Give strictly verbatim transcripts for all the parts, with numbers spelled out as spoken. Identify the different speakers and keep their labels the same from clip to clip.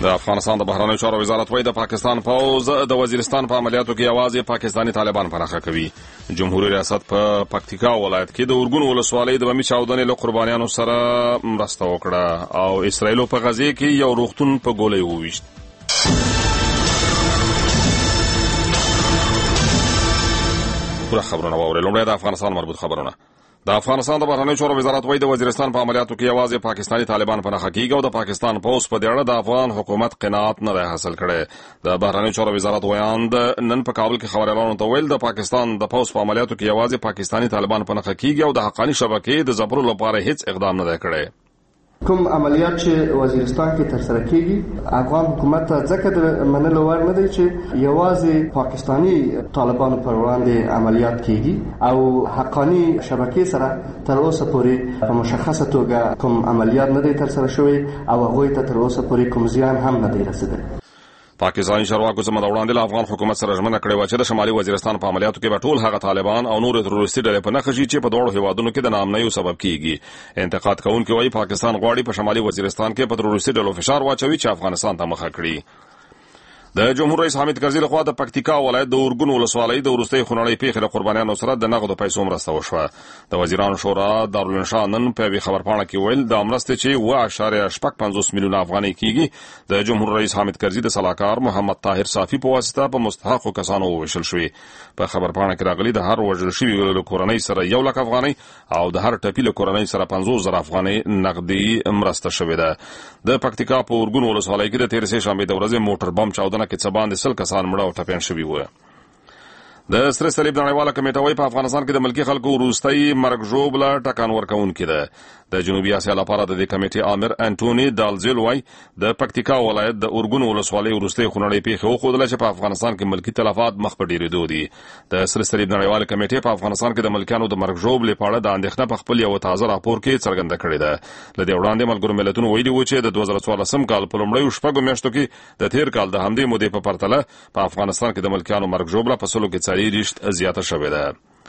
Speaker 1: د افغانستان د بهرنیو چارو وزارت وايي د پاکستان پوز د وزیرستان په عملیاتو کې یوازې پاکستانی طالبان پناخه کوي. جمهوریت ریاست په پکتیکا ولایت کې د اورګون ولسوالۍ د بمي چاودنې له قربانیانو سره مرسته وکړه او اسرایل په غزه کې یو روغتون په ګولۍ وویشت. پوره خبرونه واورئ. لومړی د افغانستان مربوط خبرونه. د افغانستان د بهرنیو چارو وزارت وايي د وزیرستان په عملیاتو کې یوازې پاکستانی طالبان پناخه کیږي او د پاکستان پوز په دې اړه د افغان حکومت قناعت نه دی حاصل کړی. د بهرنیو چارو وزارت ویاند نن په کابل کې خبريالانو ته ویل د پاکستان د پوز په عملیاتو کې یوازې پاکستانی طالبان پناخه کیږي او د حقانی شبکې د زبرو لپاره هیڅ اقدام نه دی کړی.
Speaker 2: کوم عملیات چې وزیرستان کې ترسره کیږي افغان حکومت ځکه د منلو وړ نه دی چې یوازې پاکستانی طالبانو پر وړاندې عملیات کیږي او حقانی شبکې سره تر اوسه پورې په مشخصه توګه کوم عملیات نه دی ترسره شوی او هغوی ته تر اوسه پورې کوم زیان هم نه دی رسیدلی.
Speaker 1: پاکستاني چارواکو زموږ د وړاندې له افغان حکومت سره ژمنه کړې وه چې د شمالي وزیرستان په عملیاتو کې به ټول هغه طالبان او نور تروریستي ډلې په نښه شي چې په دواړو هیوادونو کې د ناامنیو سبب کیږي. انتقاد کوونکي وایي پاکستان غواړي په شمالي وزیرستان کې په تروریستي ډلو فشار واچوي چې افغانستان ته مخه کړي. د جمهور رئیس حامد کرزي لخوا د پکتیکا ولایت د اورګون ولسوالۍ د وروستۍ خونړۍ پیښې له قربانیانو سره د نغدو پیسو مرسته وشوه. د وزیرانو شورا دارالانشا نن په یوې خبرپاڼه کې ویل د مرستې چې اوه اعشاریه شپږ پنځوس میلیونه افغانۍ کیږي د جمهور رئیس حامد کرزي د سلاکار محمد طاهر صافي په واسطه په مستحقو کسانو وویشل شوې. په خبرپاڼه کې راغلي د هر وژل شوي له کورنۍ سره یو لک افغانۍ او د هر ټپي له کورنۍ سره پنځوس زره افغانۍ نغدي مرسته شوې ده. د پکتیکا په اورګون ولسوالۍ کې د تېرې سې شنبې د ورځې موټر بم چاودنه کې څه باندې سل کسان مړه او ټپیان شوي وو. د سره صلیب نړیواله کمیټه وايي په افغانستان کې د ملکی خلکو وروستۍ مرګ ژوبله ټکان ورکوونکې ده. د جنوبي اسیا لپاره د دې کمیټې امیر انټونی دالزیل وايي د پکتیکا ولایت د اورګون ولسوالۍ وروستۍ خونړۍ پیښه وښودله چې په افغانستان کې ملکی تلفات مخ په ډیرېدو دي. د سره صلیب نړیواله کمیټې په افغانستان کې د ملکیانو د مرګ ژوبلې په اړه د اندېښنه په خپل یو تازه راپور کې څرګنده کړې ده. له دې وړاندې ملګرو ملتونو ویلي وو چې د دوه زره څوارلسم کال په لومړیو شپږو میاشتو کې د تېر کال د همدې مودې په پرتله په افغانستان کې د ملکیانو مرګ ژوبله په سلو کې څلوېښت زیاته شوې ده.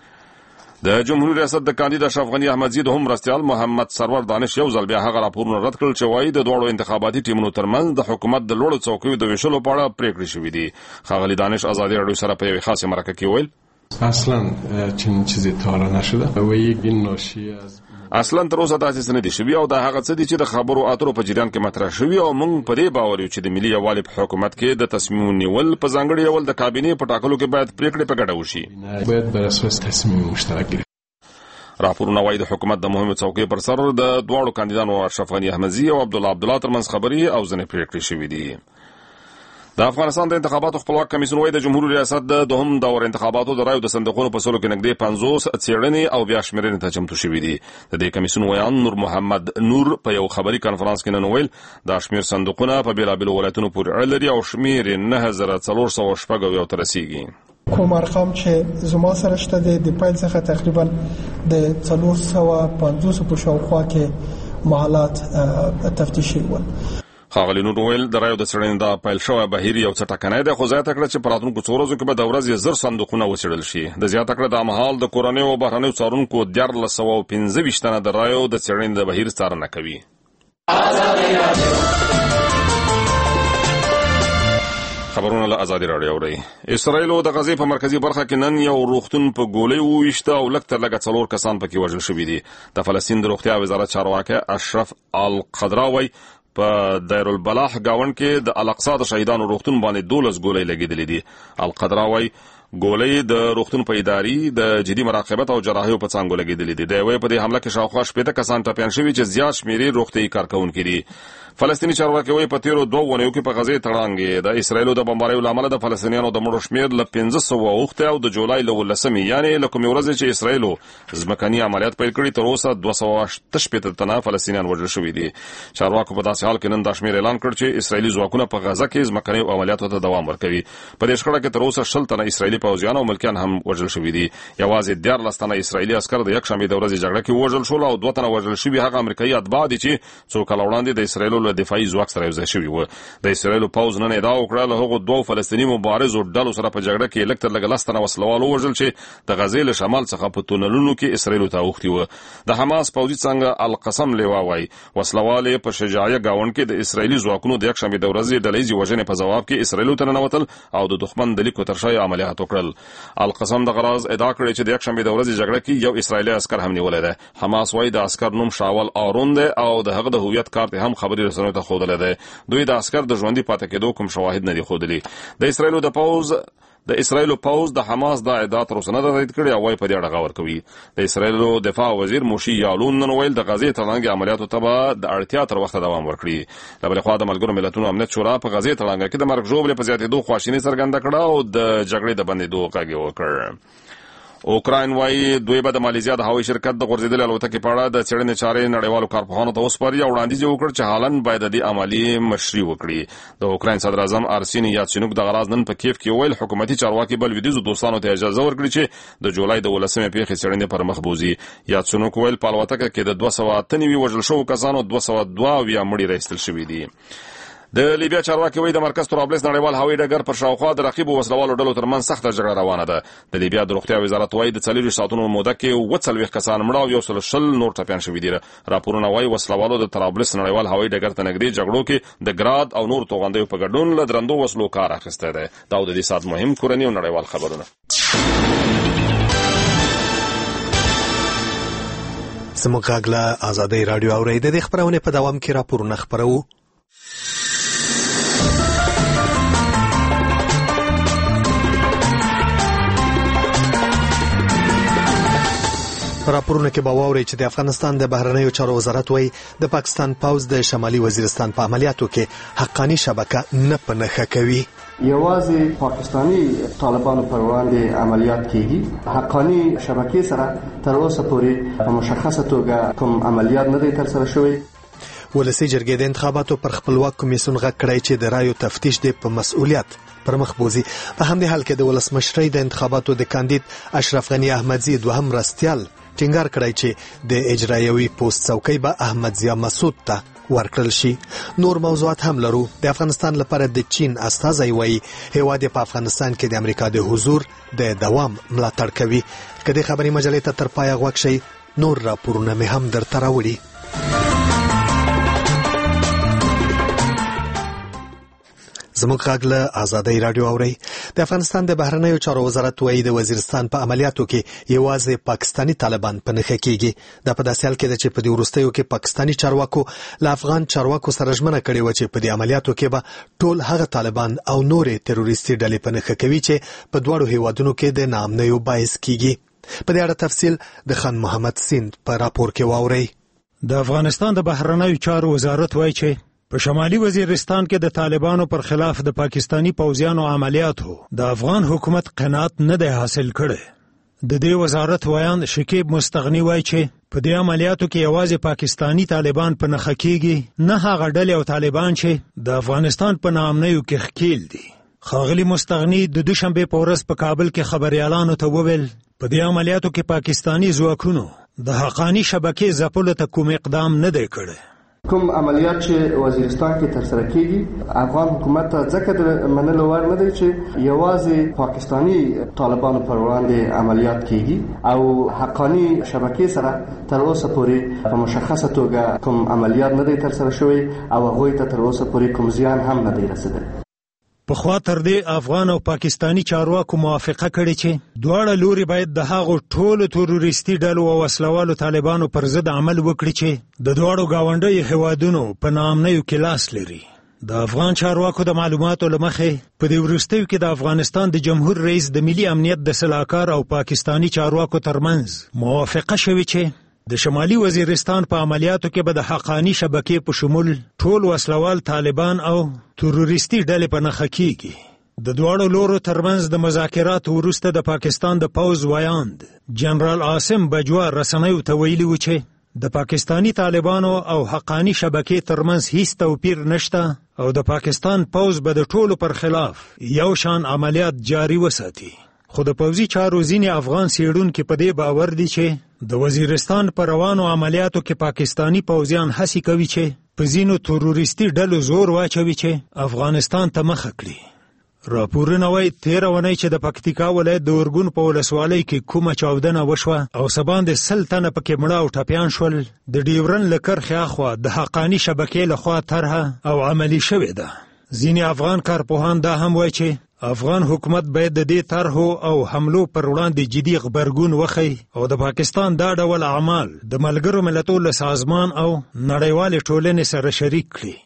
Speaker 1: د جمهوریت ریاست د کاندید اشرف غنی احمدزي د هم مرستیال محمد سرور دانش یو ځل بیا هغه راپورونه رد کړل چې وایي د دواړو انتخاباتي ټیمونو ترمنځ د حکومت د لوړو څوکیو د ویشلو په اړه پریکړې شوې دي. ښاغلي دانش ازادي راډیو سره په یوې خاصه مرکه کې ویل
Speaker 3: اصلا چنین چیزی تا حالا نشده و یک این ناشی از
Speaker 1: اصلا تر اوسه تاسیس نه دي شوي او دا هغه څه دي چې د خبرو اترو په جریان کې مطرح شوي او موږ په دې باور یو چې د ملي یووالي په حکومت کې د تصمیم نیول په ځانګړي ډول د کابینې په ټاکلو کې باید پریکړې په ګډه وشي.
Speaker 3: باید بر اساس تصمیم مشترک گرفت.
Speaker 1: راپورونه وايي د حکومت د مهمو څوکۍ پر سر د دواړو کاندیدانو اشرف غنی احمدزي او عبدالله عبدالله ترمنځ خبري او ځینې پریکړې شوي دي. د افغانستان د انتخاباتو خپلواک کمیسیون وايي د جمهوریت ریاست د دوهم دور انتخاباتو د رایو د صندوقونو په سلو کې نږدې پنځوس څېړنې او بیا شمېرنې ته چمتو شوي دي. د دې کمیسیون ویان نور محمد نور په یو خبري کنفرانس کې نن ویل دا شمېر صندوقونه په بېلابېلو ولایتونو پورې اړه لري او شمېر یې نه زره څلور سوه شپږ اویا ته رسیږي.
Speaker 4: کوم ارقام چې زما سره شته د پیل څخه تقریبا د څلور سوه پنځوس په شاوخوا کې محلات تفتیشي ول.
Speaker 1: ښاغلي نور ویل د رایو د څېړنې د پیل شوی بهیر یو څه ټکنی دی خو زیاته کړه چې په راتلونکو څو ورځو کې به د ورځې زر صندوقونه وڅېړل شي. د زیاته کړه دا مهال د کورنیو او بهرنیو څارونکو دیارلس سوه پنځه ویشت تنه د رایو د څېړنې د بهیر څارنه کوي. خبرونه له ازادي راډیو اورئ. اسرایلو د غزې په مرکزی برخه کې نن یو روغتون په ګولۍ وویشته او لږ تر لږه څلور کسان پکې وژل شوي دي. د فلسطین د روغتیا وزارت چارواکي اشرف القدراوی په دیر البلاح گاوند کې د الاقصی د شهیدانو روغتون باندې دولس ګولۍ لګېدلې دي. القدراوی ګولۍ د روغتون په اداري د جدي مراقبت او جراحیو په څانګو لګېدلې دي. د یوې په دې حمله کې شاوخوا شپېته کسان ټپیان شوي چې زیات شمېرې روغتیایي کارکوونکي دي. فلسطیني چارواکي وایي په تیرو دوه اونیو کې په غزې تړانګې د اسرایلو د بمباریو له امله د فلسطینیانو د مړو شمېر له پنځه سوه اوښتی او د جولای له اوولسمې یعنې له کومې ورځې چې اسرایلو ځمکني عملیات پیل کړي تر اوسه دوه سوه اته شپېته تنه فلسطینیان وژل شوي دي. چارواکو په داسې حال کې نن دا شمېر اعلان کړ چې اسرایلي ځواکونه په غزه کې ځمکنیو عملیاتو ته دوام ورکوي. په دې شخړه کې تر اوسه شل تنه اسرایلي پوځیان او ملکیان هم وژل شوي دي. یوازې دیارلس تنه اسرایلي عسکر د یکشنبې د ورځې جګړه کې وژل شول او دوه تنه وژل شوي هغه امریکایي اتباع دي چې څو کاله وړاندې د اسرایلو له دفاعي ځواک سره یوځای شوي وو. د اسرایلو پوځ نن ادعا وکړه له هغو دوو فلسطیني مبارزو ډلو سره په جګړه کې لږ تر لږه لس تنه وسلوال ووژل چې د غزې له شمال څخه په تونلونو کې اسرایلو ته اوښتي وو. د حماس پوځي څنګه القسم لیوا وایي وسلوال په شجاعیه گاوند کې د اسرایلي ځواکونو د یکشنبې د ورځې ډلهییزې وژنې په ځواب کې اسرایلو ته ننوتل او د دښمن د لیکو تر شا عملیات وکړل. القسم د غراز ادعا کړې چې د یکشنبې د ورځې جګړه کې یو اسرایلي عسکر هم نیولی دی. حماس وایي د عسکر نوم شاول آرون دی او د هغه د هویت کارت هم خبري رسنیو ته ښودلی دی. دوی د عسکر د ژوندي پاتې کېدو کوم شواهد نه دي ښودلي. د اسرایلو د پوځ د اسرایلو پوځ د حماس د ادعا تر اوسه نه ده تایید کړې او وايي په دې اړه غور کوي. د اسرایلو دفاع وزیر موشي یالون نن ویل د غزې تړانګې عملیاتو ته به د اړتیا تر وخته دوام ورکړي. له بلې خوا د ملګرو ملتونو امنیت شورا په غزې تړانګه کې د مرګ ژوبلې په زیاتېدو خواشیني څرګنده کړه او د جګړې د بندېدو غږ یې وکړ. اوکراین وایي دوی به د مالیزیا د هوایي شرکت د غورځېدلې الوتکې په اړه د څېړنې چارې نړیوالو کارپوهانو ته وسپاري او وړاندیز یې وکړ چې هالند باید د دې عملي مشري وکړي. د اوکراین صدر اعظم ارسیني یاتسینوک د غراز نن په کیف کې وویل حکومتي چارواکي بل لویدیځو دوستانو ته اجازه ورکړي چې د جولای د ولسمې پیښې څېړنې پر مخ بوځي. یاتسینوک وویل په الوتکه کې د دوه سوه اته نوي وژل شوو کسانو دوه سوه دوه اویا مړي راایستل شوي دي. د لیبیا چارواکي وایي د مرکز طرابلس نړیوال هوایي ډګر پر شاوخوا د رقیبو وسلوالو ډلو ترمنځ سخته جګړه روانه ده. د لیبیا د روغتیا وزارت وایي د څلوېښت ساعتونو موده کې اووه څلوېښت کسان مړه او یو سل شل نور ټپیان شوي دي. راپورونه وایي وسلوالو د طرابلس نړیوال هوایي ډګر ته نږدې جګړو کې د ګراد او نور توغندیو په ګډون له درندو وسلو کار اخیستی دی. دا د دې ساعت مهم کورني او نړیوال خبرونه.
Speaker 5: زموږ غږ له ازادۍ راډیو اورئ. د دې خپرونې په دوام کې راپورونه خپروو. راپورونه کې به واورئ چې د افغانستان د بهرنیو چارو وزارت وایي د پاکستان پوځ د شمالي وزیرستان په عملیاتو کې حقاني شبکه نه په نښه کوي.
Speaker 2: یوازې پاکستانی طالبانو پر وړاندې عملیات کیږي. حقاني شبکې سره تر اوسه پورې په مشخصه توګه کوم عملیات نه دی ترسره شوی.
Speaker 5: ولسي جرګې د انتخاباتو پر خپلواک کمیسیون غږ کړی چې د رایو تفتیش د په مسؤلیت پر مخ بوزي. په همدې حال کې د ولسمشرۍ د انتخاباتو د کاندید اشرف غنی احمدزي دوهم مرستیال ټینګار کړی چې د اجرایوي پوسټ څوکۍ به احمد ضیا مسعود ته ورکړل شي. نور موضوعات هم لرو. د افغانستان لپاره د چین استازی وایي هیواد په افغانستان کې د امریکا د حضور د دوام ملاتړ کوي. که د خبري مجلې ته تر پایه غوږ شئ نور راپورونه مې هم درته راوړي. زموږ غږ له ازادۍ راډیو اورئ. د افغانستان د بهرنیو چارو وزارت وایي د وزیرستان په عملیاتو کې یوازې پاکستانی طالبان په نښه کېږي. دا په داسې حال کې ده چې په دې وروستیو کې پاکستانی چارواکو له افغان چارواکو سره ژمنه کړې وه چې په دې عملیاتو کې به ټول هغه طالبان او نورې تروریستي ډلې په نښه کوي چې په دواړو هیوادونو کې د ناامنیو باعث کېږي. په دې اړه تفصیل د خان محمد سیند په راپور کې واورئ.
Speaker 6: د افغانستان د بهرنیو چارو وزارت وایي چې په شمالي وزیرستان کې د طالبانو پر خلاف د پاکستانی پوځیانو عملیاتو د افغان حکومت قناعت نه دی حاصل کړی. د دې وزارت ویان شکیب مستغنی وایي چې په دې عملیاتو کې یوازې پاکستانی طالبان په نښه کېږي، نه هغه ډلې او طالبان چې د افغانستان په ناامنیو کې ښکیل دي. ښاغلي مستغنی د دوشنبې په ورځ په کابل کې خبریالانو ته وویل په دې عملیاتو کې پاکستانی ځواکونو د حقاني شبکې ځپلو ته کوم اقدام نه دی کړی.
Speaker 2: کوم عملیات چې وزیرستان کې ترسره کیږي افغان حکومت ته ځکه د منلو وړ نه دی چې یوازې پاکستانی طالبانو پر وړاندې عملیات کیږي او حقاني شبکې سره تر اوسه پورې په مشخصه توګه کوم عملیات نه دی ترسره شوی او هغوی ته تر اوسه پورې کوم زیان هم نه دی رسیدلی.
Speaker 6: پخوا تر دې افغان او پاکستانی چارواکو موافقه کړې چې دواړه لوري باید د هغو ټولو تروریستي ډلو او وسلوالو طالبانو پر ضد عمل وکړي چې د دواړو ګاونډیو هیوادونو په ناامنیو کې لاس لري. د افغان چارواکو د معلوماتو له مخې په دې وروستیو کې د افغانستان د جمهور رئیس د ملي امنیت د سلاکار او پاکستانی چارواکو ترمنځ موافقه شوې چې د شمالي وزیرستان په عملیاتو کې به د حقاني شبکې په شمول ټول وسلوال طالبان او تروریستي ډلې په نښه کېږي. د دواړو لورو ترمنځ د مذاکراتو وروسته د پاکستان د پوځ ویاند جنرال عاصم بجوا رسنیو ته ویلي و چې د پاکستانی طالبانو او حقاني شبکې ترمنځ هیڅ توپیر نشته او د پاکستان پوځ به د ټولو پر خلاف یو شان عملیات جاری وساتي. خو د پوځي چارو ځینې افغان څېړونکي په دې باور دي چې د وزیرستان په روانو عملیاتو کې پاکستانی پوځیان هڅې کوي چې په ځینو تروریستي ډلو زور واچوي چې افغانستان ته مخه کړي. راپورونه وایي تېره اونۍ چې د پکتیکا ولایت د ارګون په ولسوالۍ کې کومه چاودنه وشوه او څه باندې سل تنه پکې مړه او ټپیان شول، د ډیورن له کرښې اخوا د حقاني شبکې لخوا طرحه او عملي شوې ده. ځینې افغان کارپوهان دا هم وایي چې افغان حکومت باید د دې طرحو او حملو پر وړاندې جدي غبرګون وښیي او د پاکستان دا ډول اعمال د ملګرو ملتونو له سازمان او نړیوالې ټولنې سره شریک کړي.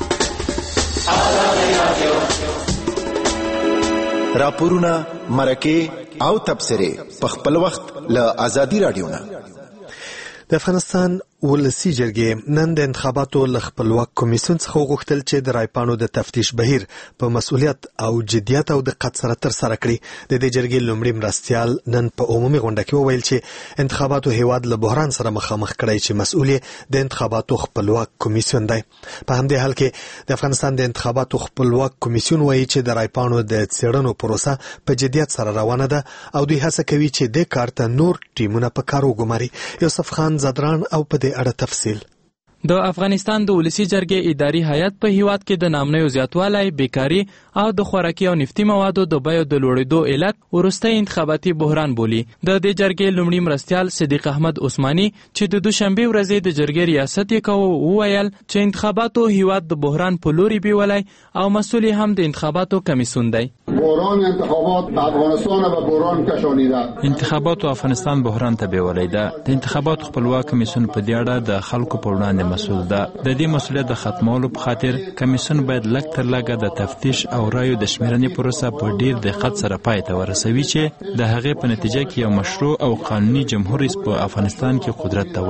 Speaker 7: راپورونه، مرکې او تبصرې په خپل وخت له آزادي رادیو نه.
Speaker 5: د افغانستان ولسی جرګې نن د انتخاباتو له خپلواک کمیسیون څخه وغوښتل چې د رایپانو د تفتیش بهیر په مسؤلیت او جدیت او دقت سره ترسره کړي. د دې جرګې لومړي مرستیال نن په عمومي غونډه کې وویل چې انتخاباتو هیواد له بحران سره مخامخ کړی چې مسؤل د انتخاباتو خپلواک کمیسیون دی. په همدې حال کې د افغانستان د انتخاباتو خپلواک کمیسیون وایي چې د رایپانو د څېړنو پروسه په جدیت سره روانه ده او دوی هڅه کوي چې د کار ته نور ټیمونه په کار وګماري. یوسف خان زدران او په اړه تفصیل.
Speaker 8: د افغانستان د ولسی جرګې اداري هیئت په هیواد کې د نامنیو زیاتوالی، بیکاري او د خوراکي او نفتي موادو د بیو د لوړېدو علت وروستی انتخاباتي بحران بولي. د دې جرګې لومړي مرستیال صدیق احمد عثماني چې د دوشنبې ورځې د جرګې ریاست یې کوه وویل چې انتخاباتو هیواد د بحران په لوري بیولی او مسؤل هم د انتخاباتو کمیسیون دی.
Speaker 9: بحران انتخابات افغانستان به بحران کشانیده.
Speaker 10: انتخاباتو افغانستان بحران ته بیولی ده. د انتخاباتو خپلواک کمیسیون په دې اړه د خلکو په وړاندې مسؤل ده. د دې مسؤلیت د ختمولو په خاطر کمیسیون باید لږ تر لږه د تفتیش او رایو د شمیرنې پروسه په ډیر دقت سره پای ته ورسوي چې د هغې په نتیجه کې یو مشروع او قانوني جمهور رئیس په افغانستان کې قدرت ته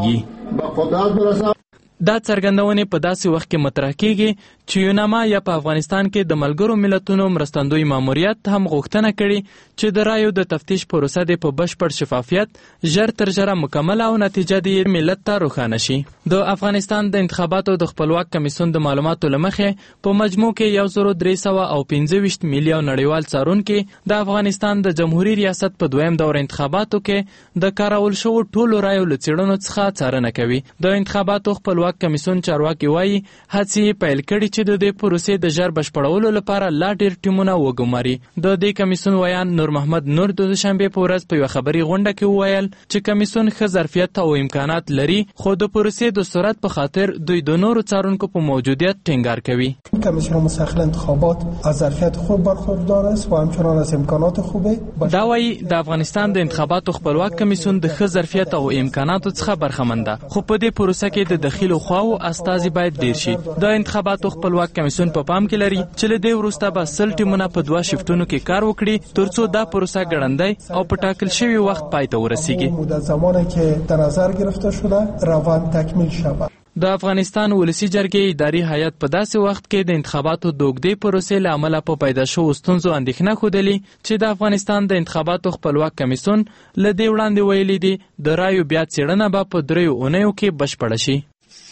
Speaker 10: ورسیږي.
Speaker 8: دا څرګندونې په داسې وخت کې مطرح کیږي چې یوناما یا په افغانستان کې د ملګرو ملتونو مرستندوی ماموریت هم غوښتنه کړې چې د رایو د تفتیش پروسه د په بشپړ شفافیت ژر تر ژره مکمله او نتیجه د ملت ته روښانه شي. د افغانستان د انتخاباتو د خپلواک کمیسیون د معلوماتو له مخې په مجموع کې یو زر درې سوه او پنځه ویشت ملي او نړیوال څارونکي د افغانستان د جمهوریت ریاست په دویم دور انتخاباتو کې د کارول شوو ټولو رایو له څېړنو څخه څارنه کوي. د انتخاباتو خپلواک کمیسیون چارواکي وایي هڅې پیل کړي چې د دې پروسې د ژر بشپړولو لپاره لا ډېر ټیمونه وګماري. د دې کمیسیون ویان نور محمد نور د دوشنبې په ورځ په یوه خبري غونډه کې وویل چې کمیسیون ښه ظرفیت او امکانات لري، خو د پروسې د سرعت په خاطر دوی د نورو څارونکو په موجودیت ټینګار کوي.
Speaker 4: کمیسیون مستقل انتخابات از ظرفیت خوب برخوردار است و همچنان از امکانات خوبه.
Speaker 8: دا وایي د افغانستان د انتخاباتو خپلواک کمیسیون د ښه ظرفیت او امکاناتو څخه برخمن ده، خو په دې پروسه کې د دخیلو خواو استازي باید ډیر شي. د انتخاباتو خپلواک کمیسیون په پام کې لري چې له دې وروسته به سل ټیمونه په دوه شفټونو کې کار وکړي ترڅو دا پروسه ګړندی او په ټاکل شوي وخت پای ته ورسیږي.
Speaker 4: مدت زمانی که در نظر گرفته شده روان تکمیل شود.
Speaker 8: د افغانستان ولسی جرګې اداري هیئت په داسې وخت کې د انتخاباتو د اوږدې پروسې له امله په پیدا شوو ستونزو اندېښنه ښودلې چې د افغانستان د انتخاباتو خپلواک کمیسیون له دې وړاندې ویلي دي د رایو بیا څېړنه به په دریو اونیو کې بشپړه شي.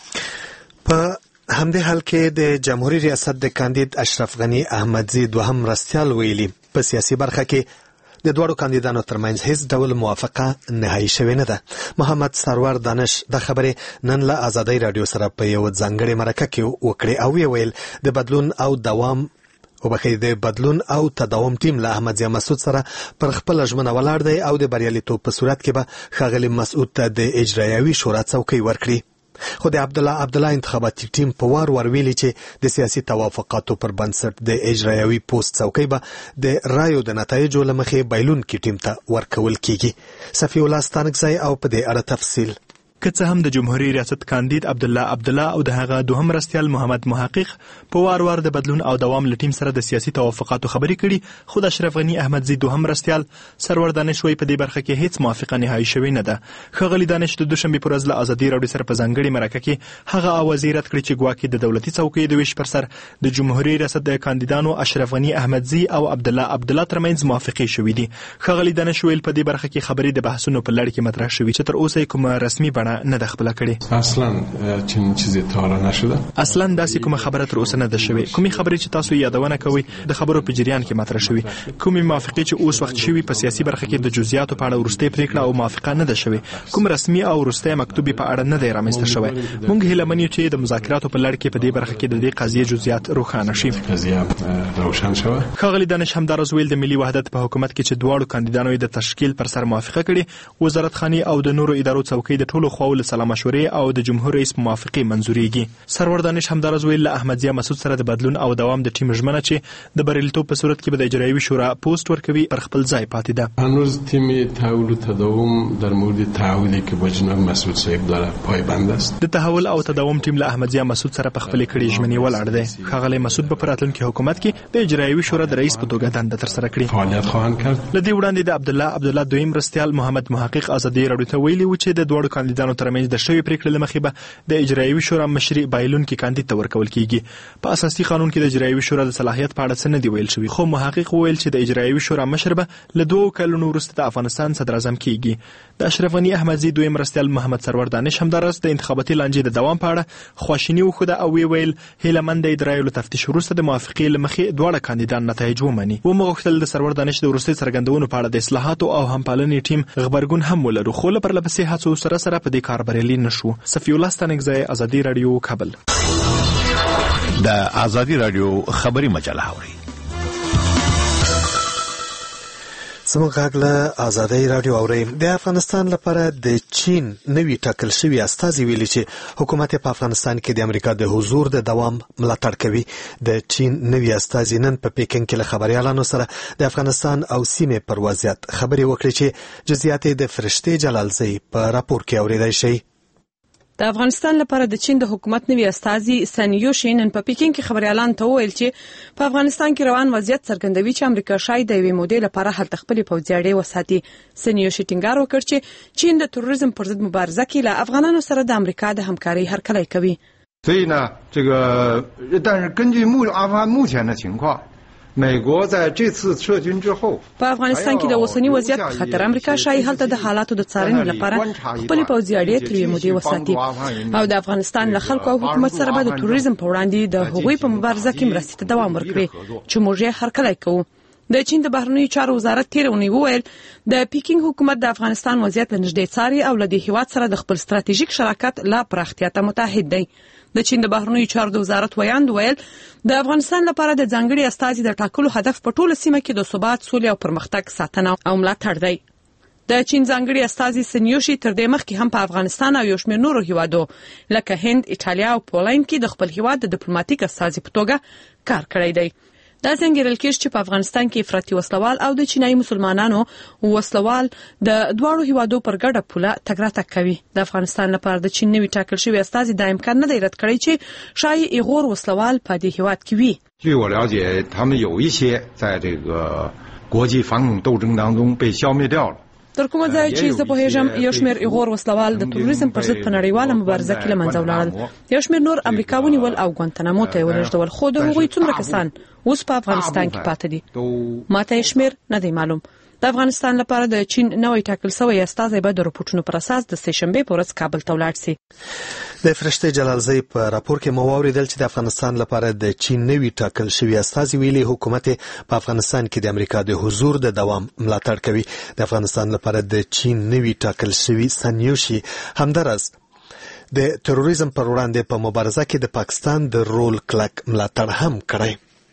Speaker 5: په همدې حال کې د جمهوریت ریاست د کاندید اشرف غنی احمدزی دوهم مرستیال ویلي په سیاسي برخه کې د دوړو کاندیدانو ترمنځ هیڅ ډول موافقه نهایی شوې نه ده. محمد سرور دانش د خبرې نن له آزادۍ رادیو سره په یو ځانګړې مرکه کې وکړې او ویې ویل د بدلون او دوام وبخښئ د بدلون او تداوم ټیم له احمد ضیا مسعود سره پر خپله ژمنه ولاړ دی او د بریالیتوب په صورت کې به ښاغلي مسعود ته د اجرایوي شورا څوکۍ ورکړي. خو د عبدالله عبدالله انتخاباتي ټیم په وار ور ویلي چې د سیاسي توافقاتو پر بنسټ د اجرایوي پوسټ څوکۍ به د رایو د نتایجو له مخې بایلونکي ټیم ته ورکول کیږي. صفي الله ستانکزی او په دې اړه تفصیل.
Speaker 11: که څه هم د جمهوریت ریاست کاندید عبدالله عبدالله او د هغه دوهم مرستیال محمد محقق په وار وار د بدلون او دوام له ټیم سره د سیاسي توافقاتو خبرې کړي، خو د اشرف غنی احمدزی دوهم مرستیال سرور دانش وایي په دې برخه کې هیڅ موافقه نهایی شوې نه ده. ښاغلي دانش د دوشنبې په ورځ له ازادي راډیو سره په ځانګړې مرکه کې هغه اوازې رد کړې چې ګواکې د دولتي څوکۍ د ویش پر سر د جمهوریت ریاست د کاندیدانو اشرف غنی احمدزی او عبدالله عبدالله ترمنځ موافقې شوې دي. ښاغلي دانش ویل په دې برخه کې خبرې د بحثونو په لړ کې مطرح شوې چې تر اوسه کومه رسمي بڼه بڼه نه د خپل کړي.
Speaker 3: اصلا چنین چیزی تا حالا نشده.
Speaker 11: اصلا داسې کومه خبره تر اوسه نه ده شوې. کومې خبرې چې تاسو یادونه کوئ د خبرو په جریان کې مطرح شوې. کومې موافقې چې اوس وخت شوي په سیاسي برخه کې د جزئیاتو په اړه وروستۍ پریکړه او موافقه نه ده شوې. کوم رسمي او وروستۍ مکتوب په اړه نه دی رامنځته شوی. موږ هیله من یو چې د مذاکراتو په لړ کې په دې برخه کې د دې قضیې جزئیات روښانه شي.
Speaker 3: قضیه روشن شوه.
Speaker 11: ښاغلي دانش همداراز ویل د ملي وحدت په حکومت کې چې دواړو کاندیدانو د تشکیل پر سر موافقه کړې. وزارت خاني او د نورو ادارو څوکۍ د ټولو خواو له سلا مشورې او د جمهور رئیس موافقه منزوريږي. سرور دانش همداراز ویل له احمدضیاء مسعود سره د بدلون او دوام د ټیم ژمنه چې د بریالیتوب په صورت کې به د اجرایوي شورا پوسټ ورکوي پر خپل ځای پاتې ده.
Speaker 3: هنوز تیم تحول و تداوم در مورد تعهدی که با جناب مسعود صاحب داره پایبند است.
Speaker 11: د تحول او تداوم ټیم له احمدضیاء مسعود سره په خپل کړي ژمنې ولاړ دی. ښاغلی مسعود به په راتلونکي حکومت کې د اجرایوي شورا د رئیس په توګه دنده ترسره کړي.
Speaker 3: فعالیت خواهند کرد.
Speaker 11: له دې وړاندې د عبدالله عبدالله دویم مرستیال محمد محقق ازادي راډیو ته ویلي و چې د دوړو کاندیدانو ترمنځ د شوې پریکړې له مخې به د اجرایوي شورا مشري بایلونکي کاندید ته ورکول کیږي. په اساسي قانون کې د اجرایوي شورا د صلاحیت په اړه څه نه دی ویل شوی، خو محقق ویل چې د اجرایوي شورا مشر به له دوه کلونو وروسته د افغانستان صدر اعظم کیږي. د اشرف غني احمدزي دویم مرستیال محمد سرور دانش همداراز د انتخاباتي لانجې د دوام په اړه خواشیني وښوده او وی ویل هیله مند د رایو تفتیش وروسته د موافقې له مخې دواړه کاندیدان نتایج ومني. و مغوښتل د سرور دانش د وروستي څرګندونو په اړه د اصلاحاتو او همپالنې ټیم غبرګون هم ولرو، خو له پرلپسې هڅو سره سره په دې کار بریالي نشو. صفي الله ستانکزی، ازادي رادیو، کابل.
Speaker 12: د ازادي رادیو خبري مجله اوري.
Speaker 5: زموږ غږ له ازادي رادیو اوري. د افغانستان لپاره د چین نوی ټاکل شوی استازي ویلي چې حکومت په افغانستان کې د امریکا د حضور د دوام ملاتړ کوي. د چین نوی استازي نن په پیکن کې له خبريالانو سره د افغانستان او سیمې پر وضعیت خبرې وکړې چې جزئیات د فرشته جلالزی په راپور کې اوریدای شي.
Speaker 13: د افغانستان لپاره د چین د حکومت نوی استازي سنیو شینن په پیکن کې خبريالان ته ویل چې په افغانستان کې روان وضعیت څرګندوي چې امریکا شاید د یوې مودې لپاره هلته خپل پوځي اړې وساتي. سنیو شی ټینګار وکړ چې چین د تروریزم پر ضد مبارزه کې له افغانانو سره د امریکا د همکارۍ هرکلی کوي.
Speaker 14: 所以呢，这个但是根据目阿富汗目前的情况。美国在这次撤军之后
Speaker 13: په افغانستان کې د اوسنی وضعیت په خاطر امریکا شایي هلته د حالاتو د څارنې لپاره خپل پوځي اړیکې تر یوې مودې وساتي او د افغانستان له خلکو او حکومت سره به د تروریزم په وړاندې د هغوی په مبارزه کې مرستې ته دوام ورکړي چې موږ یې هرکلی کوو. د چین د بهرنیو چارو وزارت تیر اونۍ وویل د پیکینګ حکومت د افغانستان وضعیت له نږدې څاري او له دې هیواد سره د خپل ستراتیژیک شراکت لا پراختیا ته متحد دی. د چین د بهرنیو چارو د وزارت ویاند ویل د افغانستان لپاره د ځانګړي استازي د ټاکلو هدف په ټوله سیمه کې د ثبات، سولې او پرمختګ ساتنه او ملاتړ دی. د چین ځانګړي استازي سنیوشي تر دې مخکې هم په افغانستان او یو شمېر نورو هیوادو لکه هند، ایټالیا او پولند کې د خپل هیواد د ډیپلوماټیک استازي په توګه کار کړی دی. دا څنګه کېږي چې په افغانستان کې افراطي وسلوال او د چینایي مسلمانانو وسلوال د دواړو هیوادو پر ګډه پوله تګ راتګ کوي. د افغانستان لپاره د چین نوی ټاکل شوی استازي د امکان نه دی رد کړی چې شایي ایغور وسلوال په دې هیواد کې وي.
Speaker 14: 据我了解，他们有一些在这个国际反恐斗争当中被消灭掉了。
Speaker 13: تر کومه ځای چې زه پوهیږم یو شمېر ایغور وسلوال د تروریزم پر ضد په نړیواله مبارزه کې له منځه ولاړل. یو شمېر نور امریکا ونیول او ګوانتنامو ته یې ولېږدول، خو د هغوی څومره کسان اوس په افغانستان کې پاتې دي ماته یې شمېر نه دی معلوم. د افغانستان لپاره د چین نوی ټاکل شوی استازی به د رپورټونو پر اساس د سه شنبې په ورځ کابل ته ولاړ شي.
Speaker 5: د فرشته جلالزی په راپور کې مو واوریدل چې د افغانستان لپاره د چین نوی ټاکل شوی استازي ویلي حکومت په افغانستان کې د امریکا د حضور د دوام ملاتړ کوي. د افغانستان لپاره د چین نوی ټاکل شوی سنیوشي همداراز د تروریزم پر وړاندې په مبارزه کې د پاکستان د رول کلک ملاتړ هم کړی.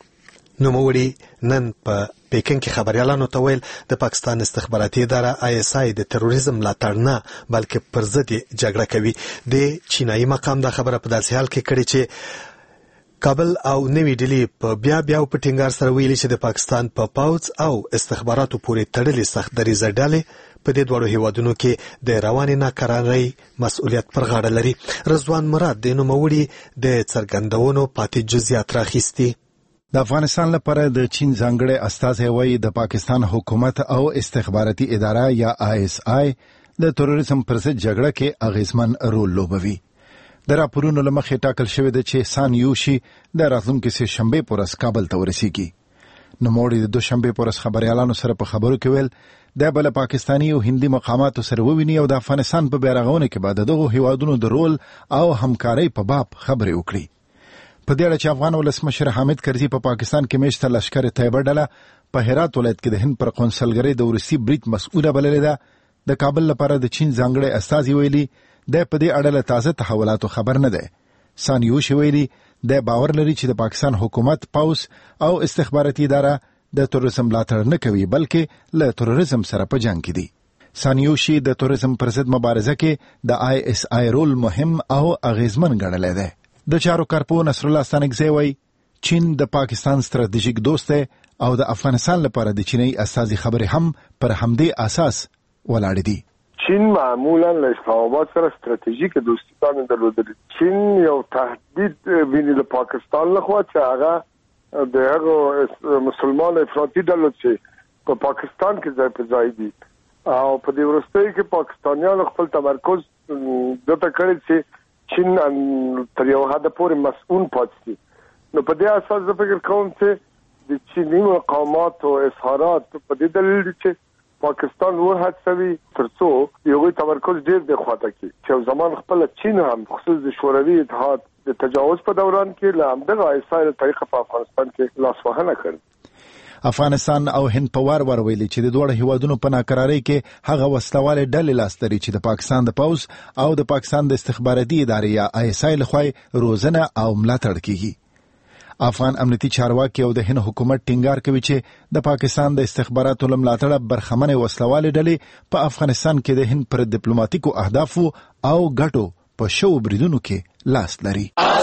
Speaker 5: نوموړي نن په پیکن کې خبريالانو ته ویل د پاکستان استخباراتي اداره آی اس آی د تروریزم ملاتړ نه بلکې پر ضد جګړه کوي. د چینایي مقام دا خبره په داسې حال کې کړې چې کابل او نوی ډیلی په بیا بیا په ټینګار سره ویلي چې د پاکستان په پاوڅ او استخباراتو پورې تړلې سخت دریځه ډلې په دې دوړو هیوادونو کې د روانې ناکرارۍ مسؤلیت پر غاړه لري. رضوان مراد د نوموړي د څرګندونو پاتې جزئیات راخیستي.
Speaker 15: د افغانستان لپاره د چین ځانګړي استازي وایي د پاکستان حکومت او استخباراتي اداره یا آی اس آی د تروریزم پر ضد جګړه کې اغیزمن رول لوبوي. د راپورونو لمخې ټاکل شوی دی چې سان یوشي د راتلونکي سه شنبې پر ورځ کابل ته ورسیږي. نوموړي د دوشنبه پر خبريالانو سره په خبرو کې ویل د بل پاکستانی او هندي مقاماتو سره وویني او د افغانستان په بیرغونه کې بعد دغه هیوادونو د رول او همکارۍ په باب خبرې وکړي. په دې اړه چې افغان ولسمشر حامد کرزي په پا پاکستان کې میشته لشکره طیبه ډله په هرات ولایت کې د هند پر قونسلګرۍ د روسي برید مسؤله بللې ده. د کابل لپاره د چین ځانګړی استازي ویلي د په دې اړه له تازه تحولاتو خبر نه ده. سانیوش ویلي د باور لري چې د پاکستان حکومت پاوس او استخباراتي اداره د تروریزم ملاتړ نه کوي بلکې له تروریزم سره په جنگ کې دي. سانیوشي د تروریزم پر ضد مبارزه کې د آی اس آی رول مهم او اغیزمن ګڼلی دی. د چارو کارپو نصر الله ستانکزی وایي چین د پاکستان ستراتیژیک دوست دی او د افغانستان لپاره د چینی استازي خبرې هم پر همدې اساس ولاړې دي.
Speaker 16: چین معمولا له اسلام آباد سره ستراتیژیک دوستی باندې درلودل. چین یو تهدید ویني له پاکستان لخوا چې هغه د هغه مسلمان افراطي ډلو چې په پاکستان کې ځای په ځای دي او په دې وروستۍ کې پاکستانیان خپل تمرکز دته کړی چې چین تر یو حد پورې مسؤل پاتې دي. نو په دې اساس زه فکر کوم چې د چینی مقامات او اظهارات په دې دلیل دي چې پاکستان وهڅوي ترڅو یو تمرکز ډیر د خواته کې چې زمان خپل چین هم خصوص د شوروي اتحاد د تجاوز په دوران کې له همدغه ایسایل طریقه په افغانستان کې لاسوهنه کړې.
Speaker 15: افغانستان او هند په وار وار ویلي چې د دوه هیوادونو په ناکرارۍ کې هغه وسلواله ډلې لاس لري چې د پاکستان د پاوز او د پاکستان د استخباراتي ادارې یا ایسایل خوای روزنه او ملاتړ کوي. افغان امنیتي چارواکي او د هند حکومت ټینګار کوي چې د پاکستان د استخباراتو لملاتړه برخمنه وسلواله ډلې په افغانستان کې د هند پر ډیپلوماټیکو اهدافو او ګټو په شو بریدونو کې لاس لري.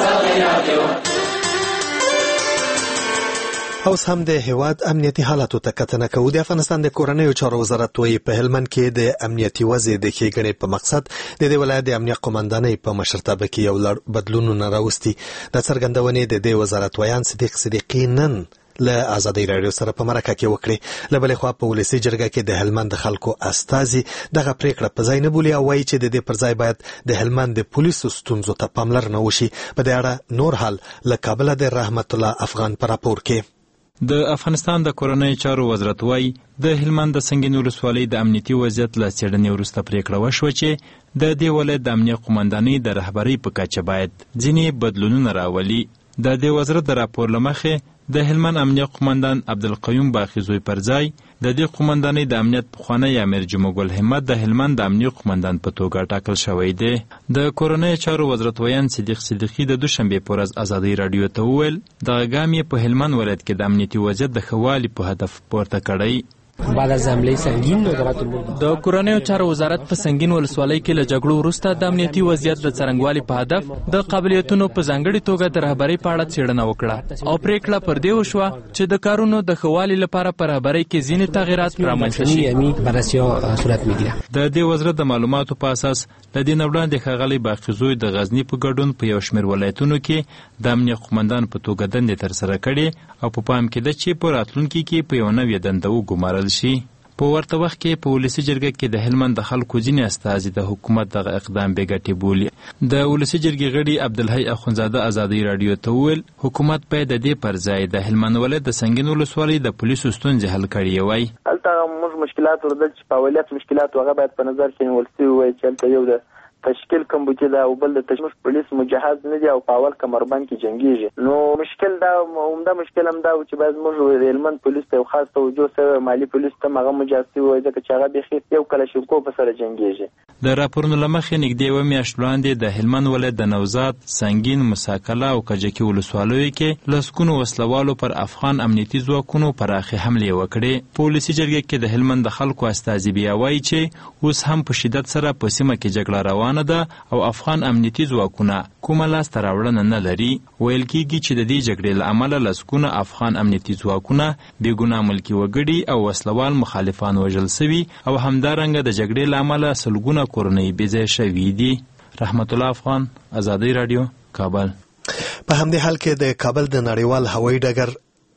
Speaker 5: اوس هم د هیواد امنیتي حالاتو ته کتنه کوو. د افغانستان د کورنیو چارو وزارت وایي په هلمند کې د امنیتي وضع د ښېګڼې په مقصد د دې ولایت د امنیت قومندانۍ په مشرتابه کې یو لړ بدلونونه راوستي. د څرګندونې د دې وزارت ویان صدیق صدیقي نن له ازادي رادیو سره په مرکه کې وکړي. له بلې خوا په ولسي جرګه کې د هلمند خلکو استازي دغه پریکړه په ځای نه بولي او وایي چې د دې پر ځای باید د هلمند د پولیسو ستونزو ته پاملرنه وشي. په دې اړه نور حال له کابل د رحمت الله افغان په راپور کې.
Speaker 10: د افغانستان د کورنیو چارو وزارت وایي د هلمند د سنگین ولسوالۍ د امنیتي وضعیت له څېړنې وروسته پریکړه وشوه چې د دې ولایت د امنیت قومندانۍ د رهبرۍ په کچه باید ځینې بدلونونه راولي. د دې وزارت د راپور له مخې د هلمند امنیت قومندان عبدالقیوم باخیزوی پر ځای د دې قومندانۍ د امنیت پخوانی امیر جمعګل همت د هلمند د امنیت قومندان په توګه ټاکل شوی دی. د کورنیو چارو وزارت ویان صدیق صدیقي د دوشنبې په ورځ ازادي رادیو ته وویل دغه ګام یې په هلمند ولایت کې د امنیتي وضعیت د ښه والي په هدف پورته کړی.
Speaker 17: بعد از حمله سنگین نوګرات
Speaker 8: د کورنیو چارو وزارت په سنگین ولسوالۍ کې له جګړو وروسته د امنیتي وضعیت د څرنګوالي په هدف د قابلیتونو په ځانګړي توګه د رهبرۍ په اړه څېړنه وکړه او پریکړه پر دې وشوه چې د کارونو د ښه والي لپاره په رهبرۍ کې ځینې تغیرات رامنځته شي.
Speaker 17: بررسي صورت میگیره.
Speaker 10: د دې وزارت د معلوماتو په اساس د دې نه وړاندې ښاغلی باخیزوی د غزني په ګډون په یو شمېر ولایتونو کې د امنیت قومندان په توګه دندې ترسره کړې او په پام کې ده چې په راتلونکي کې په یوه نوې دنده وګمارل شي. په ورته وخت کې په ولسي جرګه کې د هلمند د خلکو ځینې استازي د حکومت دغه اقدام بې ګټې بولي. د ولسي جرګې غړي عبدالحی اخونزاده ازادي رادیو ته وویل حکومت باید د دې پر ځای د هلمند ولایت د سنگین ولسوالۍ د پولیسو ستونزې حل کړي وای.
Speaker 18: هلته موږ مشکلات ورته چې په اوليات مشکلات هغه باید په نظر کې نیول شوی وای چې هلته یو د تشکیل کم بوتي دا او بل د تشمش پولیس مجهز نه دی او په اول کمربند کې جنگیږي. نو مشکل دا عمده مشکل هم دا چې باید موږ د هلمند پولیس ته خاص توجه سره مالی پولیس ته هغه مجهز وي ځکه چې هغه به یو کله شونکو په سره جنگیږي.
Speaker 10: د راپورونو لمخې نږدې و میاشت وړاندې د هلمند ولایت د نوزاد، سنگین، مساکله او کجکي ولسوالیو کې لسګونو وسلوالو پر افغان امنیتي ځواکونو پراخې حملې وکړې. په ولسي جرګه کې د هلمند د خلکو استازي بیا وایي چې اوس هم په شدت سره په سیمه کې جګړه روانه ده او افغان امنیتي ځواکونه کومه لاسته راوړنه نه لري. ویل کېږي چې د دې جګړې له امله لسګونه افغان امنیتي ځواکونه بې ګناه ملکي وګړي او وسلوال مخالفان وژل سوي او همدارنګه د جګړې له امله سلګونه کورنۍ بې ځایه شوي دي. رحمت الله افغان، ازادي رادیو، کابل.
Speaker 5: په همدې حال کې د کابل د نړیوال هوایي ډګر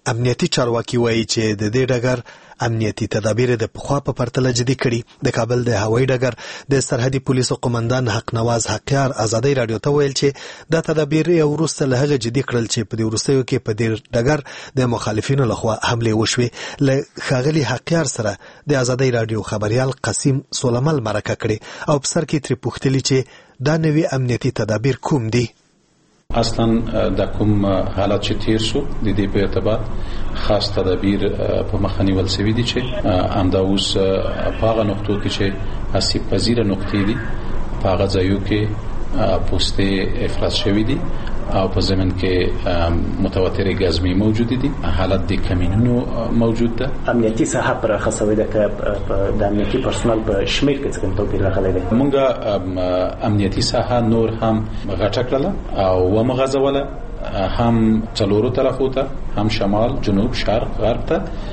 Speaker 5: امنیتي چارواکي وایي چې د دې ډګر امنیتي تدابیر د پخوا په پرتله جدي کړي. د کابل د هوایي ډګر د سرحدي پولیسو قومندان حق نواز حقیار آزادۍ رادیو ته ویل چې دا تدابیر یې وروسته له هغه جدي کړل چې په دې وروستیو کې په دې ډګر د مخالفینو لخوا حملې وشوې. له ښاغلي حقیار سره د آزادۍ رادیو خبريال قسیم سولمل مرکه کړې او په سر کې ترې پوښتلي چې دا نوي امنیتي تدابیر کوم دي.
Speaker 19: اصلا د کوم حالات چې تیر شو د دې په اعتبار خاص تدابیر په مخ نیول شوي دي چې همدا اوس په هغه نقطو کې چې آسیب پذیره نقطې دي په هغه ځایو کې پوستې افراز شوي دي او په زمين کې متواتر غازمي موجود دي. حالت د کمینونو موجود ده.
Speaker 20: امنیتي ساحه پر خاصوي ده ک د امنیتي پرسونل په شمیر کې څنګه توپیر راغلی دی.
Speaker 19: مونږه امنیتي ساحه نور هم غټه کړله او ومغزوله هم څلورو طرفو ته هم شمال جنوب شرق غرب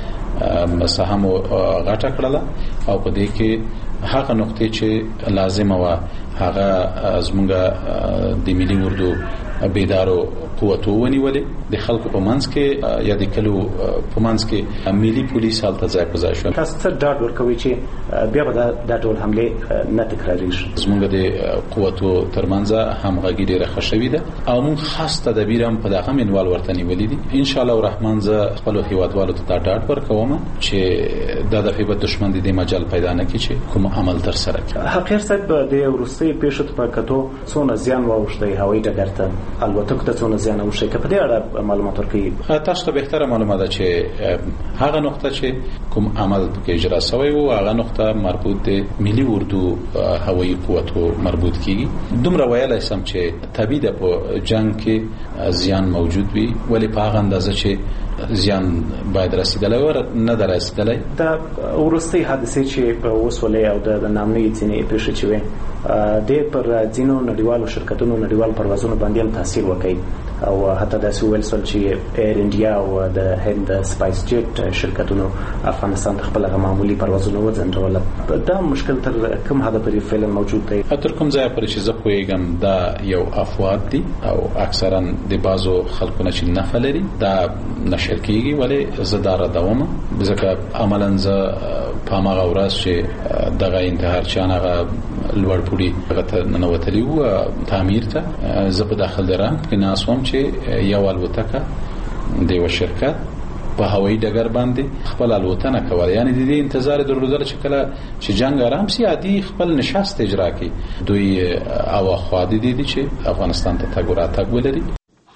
Speaker 19: ته ساحه غټه کړله او په دې کې هغه نقطې چې لازمه و هغه زمونږه د ملي اردو بیدارو قوتو ونیولې د خلکو په منځ کې یا د کلو په منځ کې ملي پولیس حالت ځای په ځای شو.
Speaker 20: تاسو څه ډاډ ورکوي چې بیا به دا ډول حمله نه تکراریږي؟
Speaker 19: زمونږ د قوتو ترمنځ همغږي ډیره ښه شوې ده او موږ خاص تدابیر هم په دغه منوال ورته نیولې دي. ان شاء الله الرحمن زه خپل هیوادوالو ته ډاډ ورکوم چې دا د فیبر دشمن د مجال پیدا نه کیږي کوم عمل تر سره کوي.
Speaker 20: حقیر صاحب د روسي پیښو په کتو څونه زیان واوښتي هوایي ډګر ته البته که څونه زیان وشي که په دې اړه معلومات ورکړي؟
Speaker 19: تاسو ته بهتره معلومه ده چې هغه نقطه چې کوم عمل کې اجرا شوی او هغه نقطه مربوط د ملي اردو هوایي قوتو مربوط کیږي. دومره ویلای سم چې طبيعي د په جنگ کې زیان موجود وي ولی په هغه اندازه چې زیان باید رسیدلی و نه در رسیدلی.
Speaker 20: دا ورستي حادثه چې وسولې او د نامنې ځینې پیښې چې وي د پر ځینو نړیوالو شرکتونو نړیوال پروازونو باندې هم تاثیر وکړي او حتی د سویل سول چې ایر انډیا او د هند سپایس جیټ شرکتونو افغانستان خپل معمولی پروازونه وځنډول. دا مشکل تر کوم حد پورې فعلا موجود دی؟
Speaker 19: تر کوم ځای پورې چې زه پوهیږم دا یو افواد دي او اکثرا د بازو خلکو نه چې نفع لري دا نشر کیږي ولی زه دا ردوم ځکه عملا زه په هغه ورځ چې دغه انتحار چان هغه لوړ پوړي هغه ننوتلی و تعمیر ته زه په داخل درم کې ناسوم چې یو الوتکه د یو شرکت په هوایي ډګر باندې خپل الوتنه کوله. یعنی د دې انتظار درلودل چې کله چې جنگ آرام سي عادي خپل نشست اجرا کړي. دوی او خوا دي دي چې افغانستان ته تګ راتګ ولري.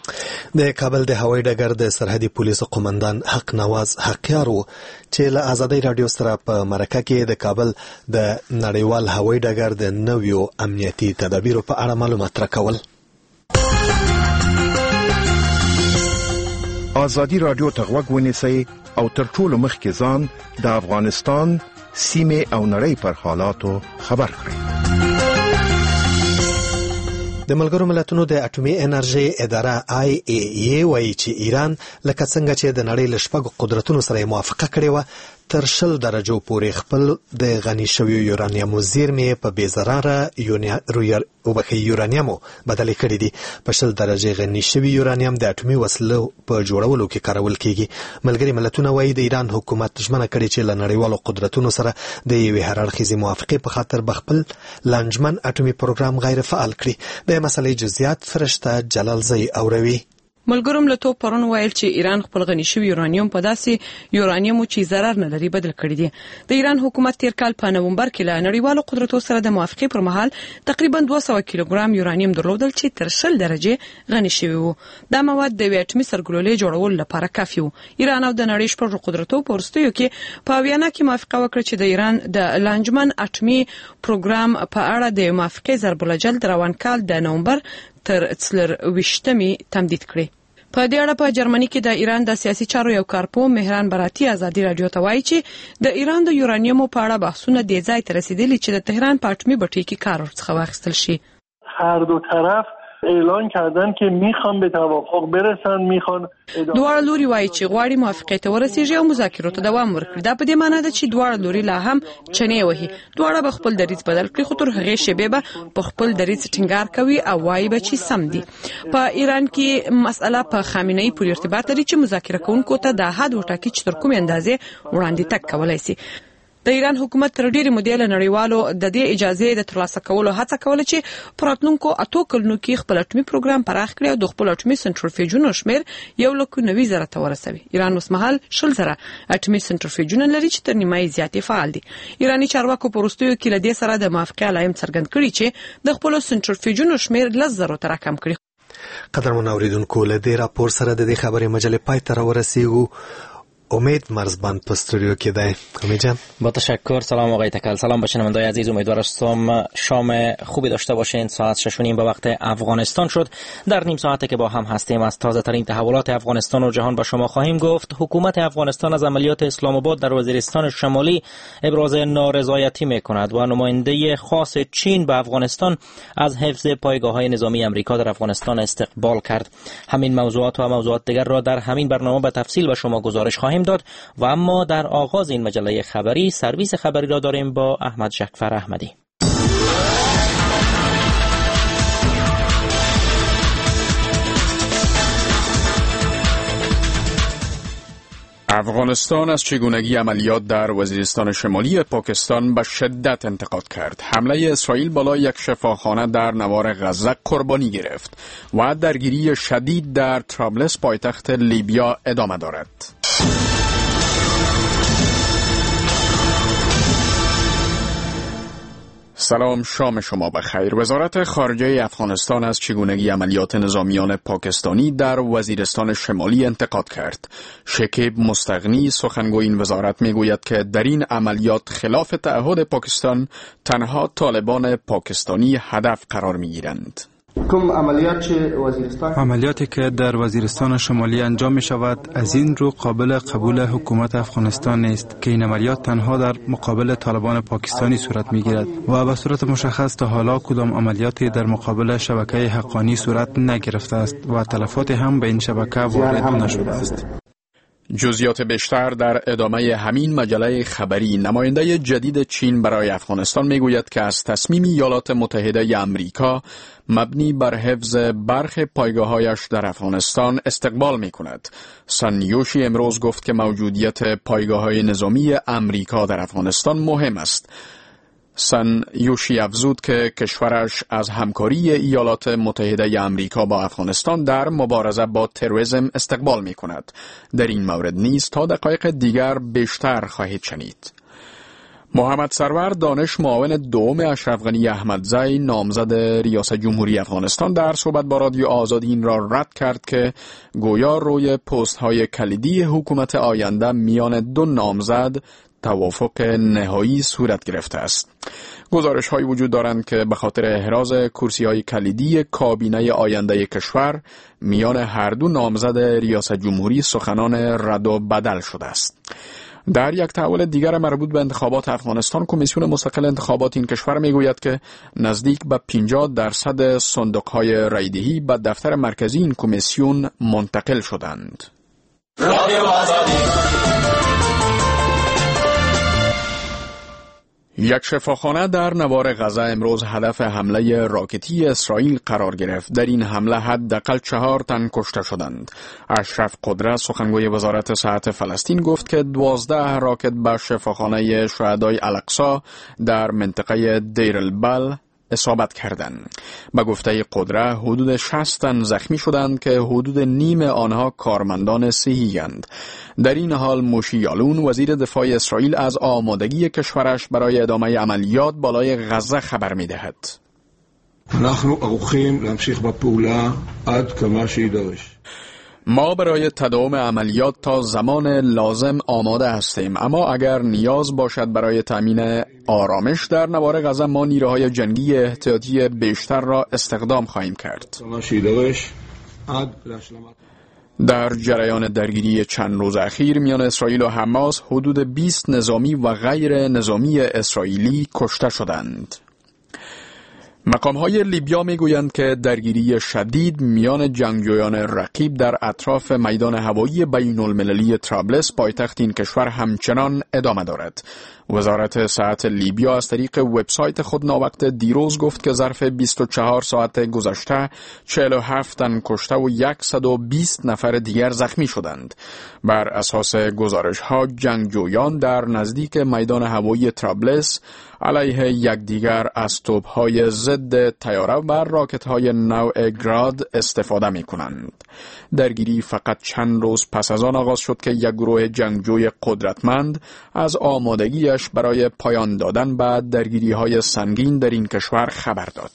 Speaker 5: د کابل د هوایي ډګر د سرحدي پولیسو قومندان حق نواز حقیار و چې له آزادۍ رادیو سره په مرکه کې د کابل د نړیوال هوایي ډګر د نویو امنیتي تدابیرو په اړه معلومات راکول.
Speaker 7: آزادی رادیو ته غوږ ونیسئ او تر ټولو مخکې ځان د افغانستان سیمې او نړۍ پر حالاتو خبر کړئ.
Speaker 5: د ملګرو ملتونو د اټومي انرژي اداره آی ای ای وایي چې ایران لکه څنګه چې د نړۍ له شپږو قدرتونو سره موافقه کړې و تر شل درجو پورې خپل د غني شویو یورانیمو زیرمې په بې ضرره یورانیمو بدلې کړې دي. په شل درجه غني شوی یورانیم د اټومي وسلو په جوړولو کې کارول کیږي. ملګري ملتونه وایي د ایران حکومت ژمنه کړې چې له نړیوالو قدرتونو سره د یوې هرړخیزې موافقې په خاطر بخپل لانجمن اټومي پروګرام غیر فعال کړي. د مسلې جزئیات فرشته جلال زئی اوروي.
Speaker 13: ملګرو ملتونو پرون ویل چې ایران خپل غني شوی یورانیم په داسې یورانیم چې ضرر نه لري بدل کړی دی. د ایران حکومت تیر کال په نومبر کې له نړیوالو قدرتونو سره د موافقې پر مهال تقریبا دوه سوه کیلوګرام یورانیم درلودل چې تر شل درجه غني شوی وو. دا مواد د اټومي سرګلولې جوړولو لپاره کافي وو. ایران او د نړۍ شپږ قدرتونو په وروستیو کې په ویانا کې موافقه وکړه چې د ایران د لانجمن اټومي پروګرام په اړه د موافقې ضرب الجلد روان کال د نومبر تر څلرویشتمې تمدید کړي. په دې اړه په جرمني کې د ایران د سیاسي چارو یو کارپو مهران براتی آزادي رادیو ته وایي چې د ایران د یورانیمو په اړه بحثونه د ځای ته رسیدلي چې د تهران په اټومي بټۍ کې کار ورڅخه واخیستل شي.
Speaker 21: هر دو طرف اعلان کردن که میخوان به توافق برسن، میخوان
Speaker 13: دواړه لوري وایي چې غواړي موافقت ته ورسیږي او مذاکرو ته دوام ورکړي. دا په دې معنی ده چې دواړه لوري لا هم چنې وهي، دواړه به خپل دریځ بدل کړي، خو تر هغې شیبې به په خپل دریځ ټینګار کوي او وایي به چې سم دي. په ایران کې مسأله په خامنه ای پورې ارتباط لري چې مذاکره کوونکو ته د حد وټاکي چې تر کومې اندازې وړاندې تګ کولای شي. د ایران حکومت تر ډیرې مودې له نړیوالو د دې اجازه د ترلاسه کولو هڅه کوله چې په راتلونکو اتو کلونو کې خپل اټومي پروګرام پراخ کړي او د خپل اټومي سنټریفیوژونو شمیر یو لک نوي زره ته ورسوي. ایران اوس مهال شل زره اټومي سنټریفیوژونه لري چې تر نیمایي زیاتې فعال دي. ایراني چارواکو په وروستیو کې له دې سره د موافقې علایم څرګند کړي چې د خپل سنټریفیوژونو شمیر لس زره ته راکم کړي.
Speaker 5: قدرمن اوریدونکو، له دې راپور سره د دې خبرې مجلې پای ته راورسیږو. امید مرزبان په استودیو کې دی. امید جان،
Speaker 22: با تشکر. سلام آقای تکل. سلام به شنوندگان عزیز، امیدوارم شام خوبی داشته باشین. ساعت شش و نیم به وقت افغانستان شد. در نیم ساعته که با هم هستیم از تازه ترین تحولات افغانستان و جهان با شما خواهیم گفت. حکومت افغانستان از عملیات اسلام آباد در وزیرستان شمالی ابراز نارضایتی میکند و نماینده خاص چین به افغانستان از حفظ پایگاه‌های نظامی آمریکا در افغانستان استقبال کرد. همین موضوعات و موضوعات دیگر را در همین برنامه به تفصیل به شما گزارش خواهیم داد و اما در آغاز این مجله خبری سرویس خبری را داریم با احمد جعفر احمدی.
Speaker 23: افغانستان از چگونگی عملیات در وزیرستان شمالی پاکستان به شدت انتقاد کرد. حمله اسرائیل بالای یک شفاخانه در نوار غزه قربانی گرفت و درگیری شدید در طرابلس پایتخت لیبیا ادامه دارد. سلام، شام شما بخیر. وزارت خارجه افغانستان از چگونگی عملیات نظامیان پاکستانی در وزیرستان شمالی انتقاد کرد. شکیب مستغنی سخنگوی این وزارت میگوید که در این عملیات خلاف تعهد پاکستان تنها طالبان پاکستانی هدف قرار میگیرند.
Speaker 24: عملیاتی که در وزیرستان شمالی انجام می شود از این رو قابل قبول حکومت افغانستان نیست که این عملیات تنها در مقابل طالبان پاکستانی صورت می گیرد و به صورت مشخص تا حالا کدام عملیاتی در مقابل شبکه حقانی صورت نگرفته است و تلفات هم به این شبکه وارد نشده است.
Speaker 23: جزئیات بیشتر در ادامه همین مجله خبری. نماینده جدید چین برای افغانستان میگوید که از تصمیم ایالات متحده آمریکا مبنی بر حفظ برخی پایگاه‌هایش در افغانستان استقبال می‌کند. سن یوشی امروز گفت که موجودیت پایگاه‌های نظامی آمریکا در افغانستان مهم است. سن یوشی افزود که کشورش از همکاری ایالات متحده آمریکا با افغانستان در مبارزه با تروریسم استقبال می کند. در این مورد نیز تا دقایق دیگر بیشتر خواهید شنید. محمد سرور دانش معاون دوم اشرف غنی احمدزی نامزد ریاست جمهوری افغانستان در صحبت با رادیو آزادی این را رد کرد که گویا روی پست های کلیدی حکومت آینده میان دو نامزد توافق نهایی صورت گرفته است. گزارش هایی وجود دارند که به خاطر احراز کرسی های کلیدی کابینه آینده کشور میان هر دو نامزد ریاست جمهوری سخنان رد و بدل شده است. در یک تحول دیگر مربوط به انتخابات افغانستان، کمیسیون مستقل انتخابات این کشور میگوید که نزدیک به پنجاه درصد صندوق‌های رایدهی به دفتر مرکزی این کمیسیون منتقل شدند. یک شفاخانه در نوار غزه امروز هدف حمله راکتی اسرائیل قرار گرفت. در این حمله حداقل چهار تن کشته شدند. اشرف قدرت سخنگوی وزارت صحت فلسطین گفت که دوازده راکت به شفاخانه شهدای الاقصی در منطقه دیر البل اصابت کردند. به گفته قدرت حدود شصت تن زخمی شدند که حدود نیم آنها کارمندان صحی‌اند. در این حال موشی یالون وزیر دفاع اسرائیل از آمادگی کشورش برای ادامه عملیات بالای غزه خبر می‌دهد.
Speaker 25: אנחנו ערוכים להמשיך בפעולה עד כמה שיידרש.
Speaker 23: ما برای تداوم عملیات تا زمان لازم آماده هستیم، اما اگر نیاز باشد برای تامین آرامش در نوار غزه ما نیروهای جنگی احتیاطی بیشتر را استخدام خواهیم کرد. در جریان درگیری چند روز اخیر میان اسرائیل و حماس حدود بیست نظامی و غیر نظامی اسرائیلی کشته شدند. مقام‌های لیبیا می‌گویند که درگیری شدید میان جنگجویان رقیب در اطراف میدان هوایی بین‌المللی طرابلس پایتخت این کشور همچنان ادامه دارد. وزارت صحت لیبیا از طریق وبسایت خود ناوقت دیروز گفت که ظرف بیست و چهار ساعت گذشته چهل و هفت تن کشته و صد و بیست نفر دیگر زخمی شدند. بر اساس گزارش‌ها جنگجویان در نزدیک میدان هوایی طرابلس علیه یکدیگر از توپ‌های ضد طیاره و راکت‌های نوع گراد استفاده می‌کنند. درگیری فقط چند روز پس از آن آغاز شد که یک گروه جنگجوی قدرتمند از آمادگیش برای پایان دادن به درگیری‌های سنگین در این کشور خبر داد.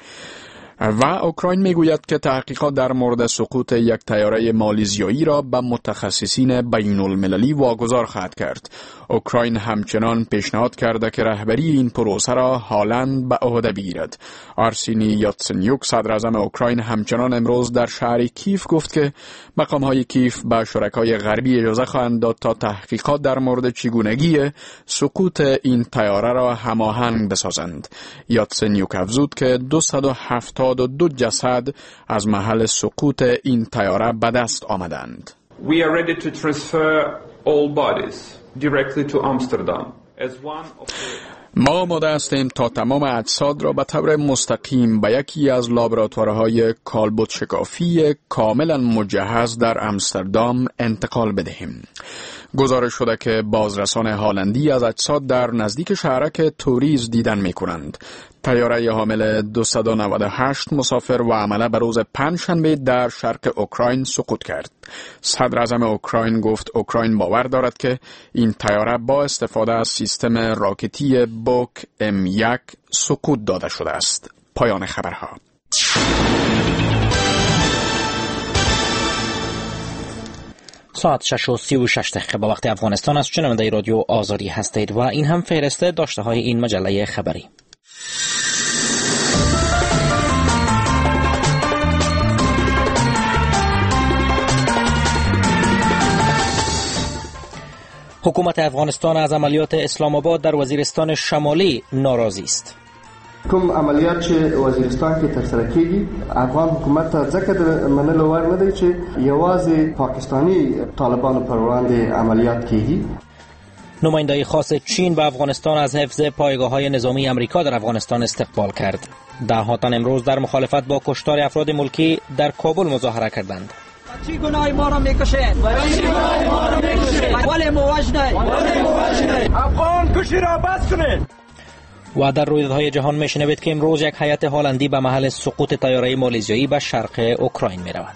Speaker 23: و اوکراین میگوید که تحقیقات در مورد سقوط یک طیاره مالزیایی را به متخصصین بین المللی واگذار خواهد کرد. اوکراین همچنان پیشنهاد کرده که رهبری این پروسه را حالاً به عهده بگیرد. آرسینی یاتسنیوک صدر اعظم اوکراین همچنان امروز در شهر کیف گفت که مقام‌های کیف به شرکای غربی اجازه خواهند داد تا تحقیقات در مورد چگونگی سقوط این طیاره را هماهنگ بسازند. یاتسنیوک افزود که دویست و هفتاد و دو جسد از محل سقوط این طیاره به دست آمدند.
Speaker 1: We are ready to transfer all bodies directly to Amsterdam as one of
Speaker 23: ما آماده هستیم تا تمام اجساد را به طور مستقیم به یکی از لابراتوارهای کالبد شکافی کاملا مجهز در امستردام انتقال بدهیم. گزارش شده که بازرسان هالندی از اجساد در نزدیک شهرک توریز دیدن می کنند. طیاره حامل دویست و نود و هشت مسافر و عمله به روز پنجشنبه در شرق اوکراین سقوط کرد. صدر اعظم اوکراین گفت اوکراین باور دارد که این طیاره با استفاده از سیستم راکتی بوک ام یک سقوط داده شده است. پایان خبرها.
Speaker 22: ساعت شش و سی و شش دقیقه با وقت افغانستان است. شنونده رادیو آزادی هستید و این هم فهرست داشته های این مجله خبری. حکومت افغانستان از عملیات اسلام آباد در وزیرستان شمالی ناراضی است.
Speaker 2: کوم عملیات چې وزیرستان کې ترسره کیږي افغان حکومت ته ځکه د منلو وړ نه دی چې یوازې پاکستانی طالبانو پر وړاندې عملیات کیږي.
Speaker 22: نماینده خاص چین به افغانستان از حفظ پایگاه‌های نظامی آمریکا در افغانستان استقبال کرد. ده تن امروز در مخالفت با کشتار افراد ملکی در کابل مظاهره کردند.
Speaker 4: چی گناه ما را میکشید؟ چی گناه ما را میکشید؟ ولی موجنه ولی موجنه افغان کشی را بس کنید.
Speaker 22: و در رویدادهای جهان میشنوید که امروز یک هیئت هلندی به محل سقوط طیاره مالزیایی به شرق اوکراین میرود.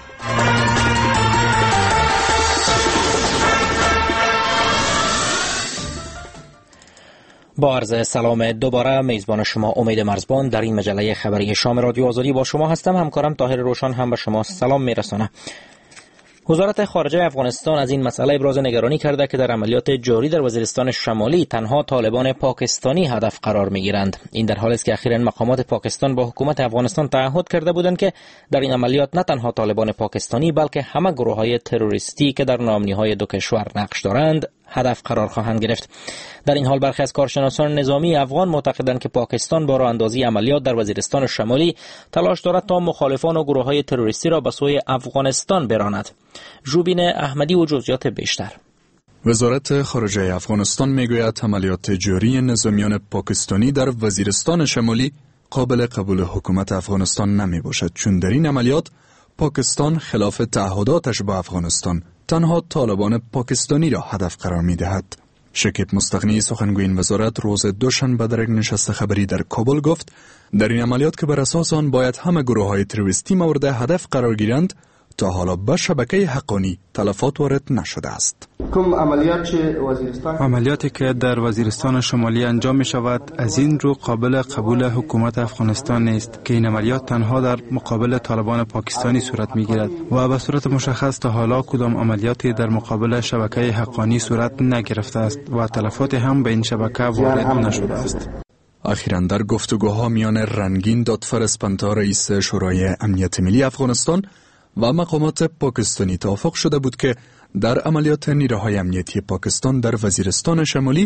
Speaker 22: با عرض سلام دوباره میزبان شما امید مرزبان در این مجله خبری شام رادیو آزادی با شما هستم. همکارم طاهر روشن هم به شما سلام میرسانه. وزارت خارجه افغانستان از این مسئله ابراز نگرانی کرده که در عملیات جاری در وزیرستان شمالی تنها طالبان پاکستانی هدف قرار میگیرند. این در حالی است که اخیراً مقامات پاکستان با حکومت افغانستان تعهد کرده بودند که در این عملیات نه تنها طالبان پاکستانی بلکه همه گروه‌های تروریستی که در نامنی‌های دو کشور نقش دارند هدف قرار خواهند گرفت. در این حال برخی از کارشناسان نظامی افغان معتقدند که پاکستان با راه اندازی عملیات در وزیرستان شمالی تلاش دارد تا مخالفان و گروه‌های تروریستی را به سوی افغانستان براند. ژوبین احمدی و جزئیات بیشتر.
Speaker 6: وزارت خارجه افغانستان میگوید عملیات جاری نظامیان پاکستانی در وزیرستان شمالی قابل قبول حکومت افغانستان نمی باشد، چون در این عملیات پاکستان خلاف تعهداتش با افغانستان تنها طالبان پاکستانی را هدف قرار می دهد. شکیب مستغنی سخنگوی این وزارت روز دوشنبه در یک نشست خبری در کابل گفت در این عملیات که بر اساس آن باید همه گروه‌های تروریستی مورد هدف قرار گیرند تا حالا به شبکه حقانی تلفات وارد نشده است.
Speaker 24: عملیاتی که در وزیرستان شمالی انجام می شود از این رو قابل قبول حکومت افغانستان نیست که این عملیات تنها در مقابل طالبان پاکستانی صورت می گیرد و به صورت مشخص تا حالا کدام عملیاتی در مقابل شبکه حقانی صورت نگرفته است و تلفات هم به این شبکه وارد نشده است.
Speaker 6: اخیراً در گفتگوها میان رنگین دادفر اسپانتا رئیس شورای امنیت ملی افغانستان و مقامات پاکستانی توافق شده بود که در عملیات نیروهای امنیتی پاکستان در وزیرستان شمالی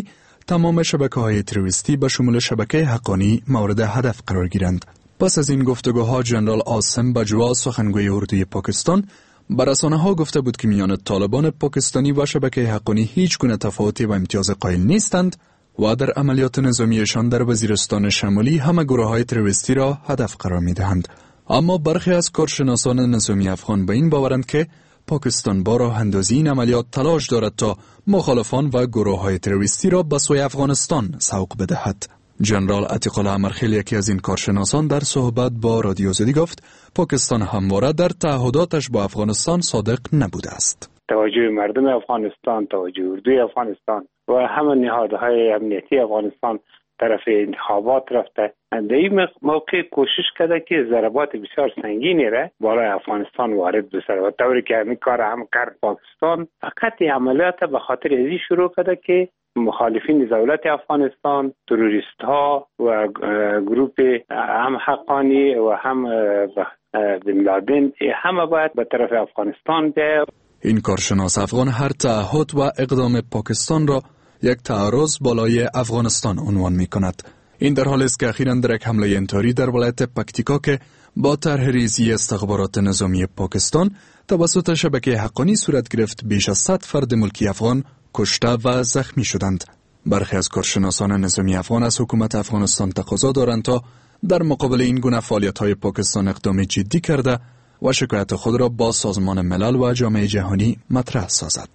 Speaker 6: تمام شبکه‌های تروریستی به شمول شبکه حقانی مورد هدف قرار گیرند. پس از این گفتگوها جنرال عاصم بجوا سخنگوی اردوی پاکستان به رسانه‌ها گفته بود که میان طالبان پاکستانی و شبکه حقانی هیچ گونه تفاوتی و امتیاز قائل نیستند و در عملیات نظامیشان در وزیرستان شمالی همه گروه‌های تروریستی را هدف قرار می‌دهند. اما برخی از کارشناسان نظامی افغان به این باورند که پاکستان با راه اندازی این عملیات تلاش دارد تا مخالفان و گروه‌های تروریستی را به سوی افغانستان سوق بدهد. جنرال عتیق الله امرخیل یکی از این کارشناسان در صحبت با رادیو زدی گفت پاکستان همواره در تعهداتش با افغانستان صادق نبوده است.
Speaker 3: توجه مردم افغانستان، توجه اردوی افغانستان و همه نهادهای امنیتی افغانستان طرف انتخابات رفته. در این موقع کوشش کرده که ضربات بسیار سنگینی را بالای افغانستان وارد بسازد و طوری که همین کار هم کرد پاکستان. فقط این عملیات به خاطر ازی شروع کرده که مخالفین دولت افغانستان، تروریست ها و گروپ هم حقانی و هم بن لادن همه باید به طرف افغانستان بیاید.
Speaker 6: این کارشناس افغان هر تعهد و اقدام پاکستان را یک تعرض بالای افغانستان عنوان می کند. این در حالی است که اخیراً در یک حمله انتحاری در ولایت پکتیکا که با طرح ریزی استخبارات نظامی پاکستان توسط شبکه حقانی صورت گرفت، بیش از صد فرد ملکی افغان کشته و زخمی شدند. برخی از کارشناسان نظامی افغان از حکومت افغانستان تقاضا دارند تا در مقابل این گونه فعالیت‌های پاکستان اقدام جدی کرده و شکایت خود را با سازمان ملل و جامعه جهانی مطرح سازد.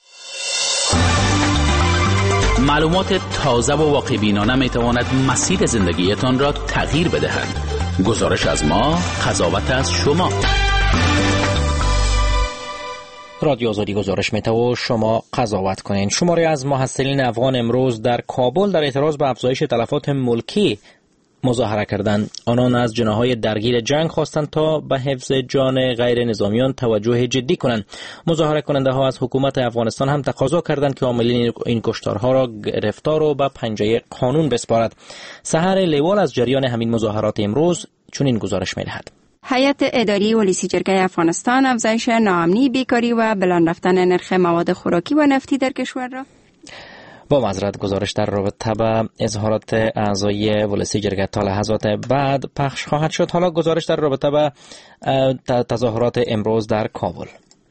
Speaker 9: معلومات تازه و واقع بینانه می تواند مسیر زندگیتان را تغییر بدهد. گزارش از ما، قضاوت از شما.
Speaker 22: رادیو آزادی گزارش می‌ده و شما قضاوت کنین. شماری از محصلین افغان امروز در کابل در اعتراض به افزایش تلفات ملکی مظاهره کردند. آنان از جناح‌های درگیر جنگ خواستند تا به حفظ جان غیر نظامیان توجه جدی کنند. مظاهره کننده ها از حکومت افغانستان هم تقاضا کردند که عاملین این کشتارها را گرفتار و به پنجه قانون بسپارد. سحر لیوال از جریان همین مظاهرات امروز چنین گزارش می‌دهد.
Speaker 11: هیئت اداری ولسی جرگه افغانستان افزایش ناامنی، بیکاری و بلند رفتن نرخ مواد خوراکی و نفتی در کشور را
Speaker 22: با معذرت گزارش در رابطه با اظهارات اعضای ولسی جرگه تا لحظات بعد پخش خواهد شد. حالا گزارش در رابطه با تظاهرات امروز در کابل.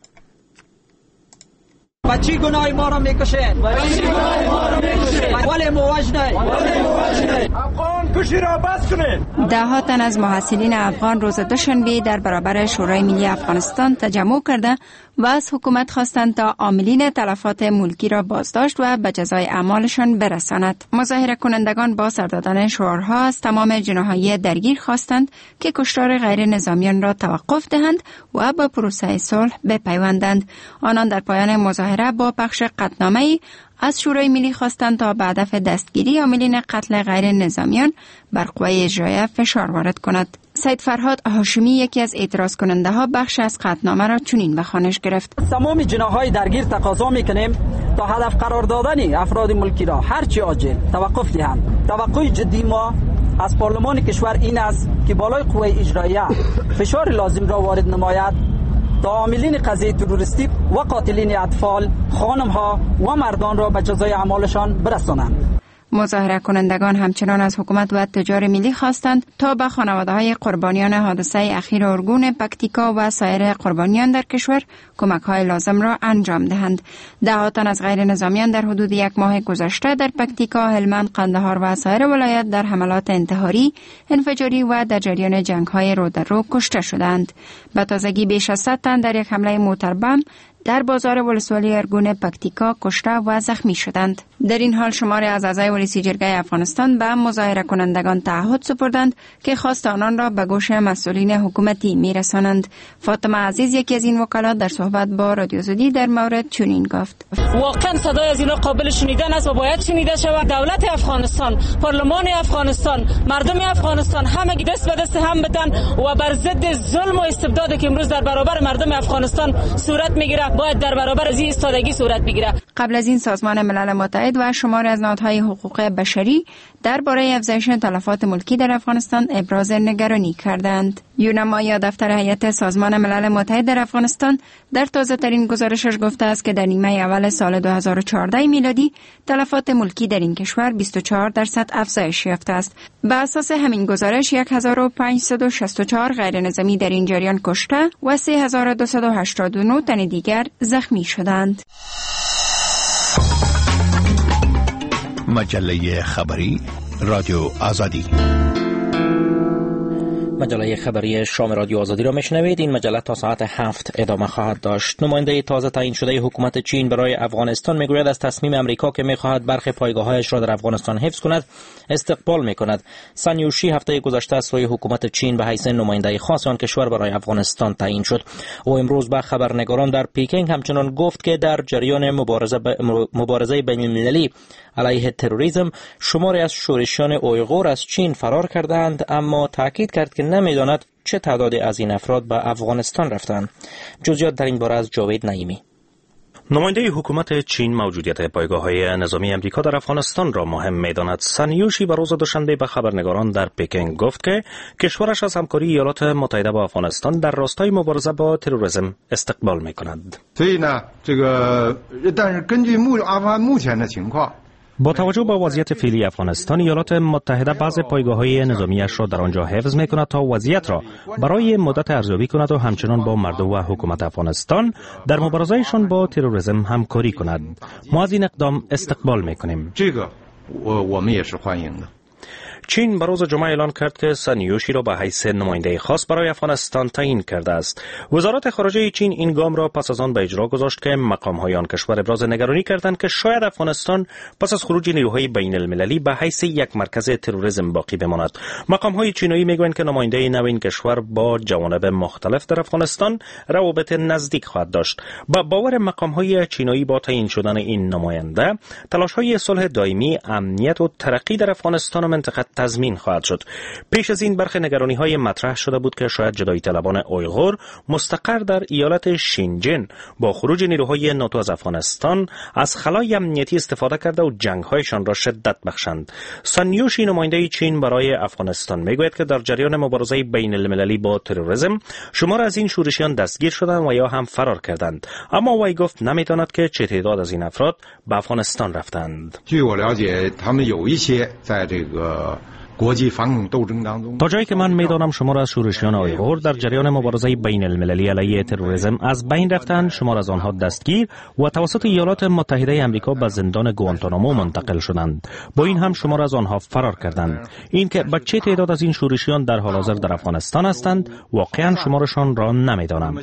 Speaker 4: بچی گناه ما را میکشه، بچی گناه ما را میکشه، ولی موج نه، ولی موج نه. افغان کشی را بس کنید.
Speaker 11: ده ها تن از محصلین افغان روز دوشنبه در برابر شورای ملی افغانستان تجمع کرده و از حکومت خواستند تا عاملین تلفات ملکی را بازداشت و به جزای اعمالشان برساند. مظاهره کنندگان با سر دادن شعارها از تمام جناحهای درگیر خواستند که کشتار غیر نظامیان را توقف دهند و به پروسه صلح بپیوندند. آنان در پایان مظاهره با پخش قطعنامه‌ای از شورای ملی خواستند تا به هدف دستگیری عاملین قتل غیر نظامیان بر قوه اجرایه فشار وارد کند. سید فرهاد هاشمی یکی از اعتراض کننده ها بخش از قطعنامه را چنین به خوانش گرفت.
Speaker 4: تمام جناحهای درگیر تقاضا میکنیم تا هدف قرار دادن افراد ملکی را هرچی عاجل توقف دهند. توقع جدی ما از پارلمان کشور این است که بالای قوه اجرایه فشار لازم را وارد نماید تا عاملین قضیه تروریستی و قاتلین اطفال، خانم‌ها و مردان را به جزای اعمالشان برسانند.
Speaker 11: مظاهره کنندگان همچنان از حکومت و تجار ملی خواستند تا به خانواده‌های قربانیان حادثه اخیر ارگون، پکتیکا و سایر قربانیان در کشور کمک‌های لازم را انجام دهند. ده ها تن از غیر نظامیان در حدود یک ماه گذشته در پکتیکا، هلمند، قندهار و سایر ولایات در حملات انتحاری، انفجاری و در جریان جنگ‌های رو در رو کشته شدند. به تازگی بیش از صد تن در یک حمله موتربم در بازار ولسوالی ارگون پکتیکا کشته و زخمی شدند. در این حال شماری از اعضای ولسی جرگه افغانستان به مظاهره کنندگان تعهد سپردند که خواست آنان را به گوش مسئولین حکومتی میرسانند. فاطمه عزیز یکی از این وکلات در صحبت با رادیو زدی در مورد چنین گفت:
Speaker 12: واقعا صدای از اینا قابل شنیدن است و باید شنیده شود. دولت افغانستان، پارلمان افغانستان، مردم افغانستان همگی دست به دست هم بدن و بر ضد ظلم و استبدادی که امروز در برابر مردم افغانستان صورت میگیره باید در برابر از این ایستادگی صورت بگیره.
Speaker 11: قبل از این سازمان ملل متحد و شماری از نهادهای حقوق بشری درباره افزایش تلفات ملکی در افغانستان ابراز نگرانی کردند. یونما دفتر هیئت سازمان ملل متحد در افغانستان در تازه ترین گزارشش گفته است که در نیمه اول سال دو هزار و چهارده میلادی تلفات ملکی در این کشور بیست و چهار درصد افزایش یافته است. به اساس همین گزارش هزار و پانصد و شصت و چهار غیر نظامی در این جریان کشته و سه هزار و دویست و هشتاد و نه تن دیگر زخمی شدند.
Speaker 8: مجله خبری رادیو آزادی.
Speaker 22: مجله خبری شام رادیو آزادی را میشنوید. این مجله تا ساعت هفت ادامه خواهد داشت. نماینده تازه تعیین شده حکومت چین برای افغانستان میگوید از تصمیم امریکا که میخواهد برخی پایگاه‌هایش را در افغانستان حفظ کند استقبال میکند. سن یوشی هفته گذشته از سوی حکومت چین به حیث نماینده خاص آن کشور برای افغانستان تعیین شد. او امروز به خبرنگاران در پیکینگ همچنان گفت که در جریان مبارزه ب... مبارزه بین‌المللی علیه تروریسم شماری از شورشیان اویغور از چین فرار کردند، اما تاکید کرد که نمیداند چه تعدادی از این افراد به افغانستان رفتند. جزئیات در این باره از جاوید نعیمی.
Speaker 14: نماینده حکومت چین موجودیت پایگاه‌های نظامی امریکا در افغانستان را مهم می‌داند. سن یوشی به روز دوشنبه به خبرنگاران در پکینگ گفت که کشورش از همکاری ایالات متحده با افغانستان در راستای مبارزه با تروریسم استقبال می‌کند. با توجه به وضعیت فعلی افغانستان، ایالات متحده بعض پایگاه‌های نظامیش را در آنجا حفظ می‌کند تا وضعیت را برای مدت ارزیابی کند و همچنان با مردم و حکومت افغانستان در مبارزه‌شان با تروریسم همکاری کند. ما از این اقدام استقبال می‌کنیم. چین به روز جمعه اعلان کرد که سن یوشی را به حیث نماینده خاص برای افغانستان تعیین کرده است. وزارت خارجه چین این گام را پس از آن به اجرا گذاشت که مقام‌های آن کشور ابراز نگرانی کردند که شاید افغانستان پس از خروج نیروهای بین المللی به حیث یک مرکز تروریسم باقی بماند. مقام‌های چینی میگویند که نماینده نو این کشور با جوانب مختلف در افغانستان روابط نزدیک خواهد داشت. با باور مقام‌های چینی با تعیین شدن این نماینده، تلاش‌های صلح دائمی، امنیت و ترقی در افغانستان و منطقه تضمین خواهد شد. پیش از این برخی نگرانی‌های مطرح شده بود که شاید جدایی طلبان اویغور مستقر در ایالت شینجن با خروج نیروهای ناتو از افغانستان از خلای امنیتی استفاده کرده و جنگ‌هایشان را شدت بخشند. سن یوشی نماینده چین برای افغانستان میگوید که در جریان مبارزه بین المللی با تروریسم شمار از این شورشیان دستگیر شدند و یا هم فرار کردند، اما وی گفت نمی‌داند که چه تعداد از این افراد به افغانستان رفتند. تا جایی که من میدانم شمار از شورشیان اویغور در جریان مبارزه بین المللی علیه تروریسم از بین رفتند، شمار از آنها دستگیر و توسط ایالات متحده آمریکا به زندان گوانتانامو منتقل شدند. با این هم شمار از آنها فرار کردند. این که به چه تعداد از این شورشیان در حال حاضر در افغانستان هستند واقعا شمارشان را نمیدانم.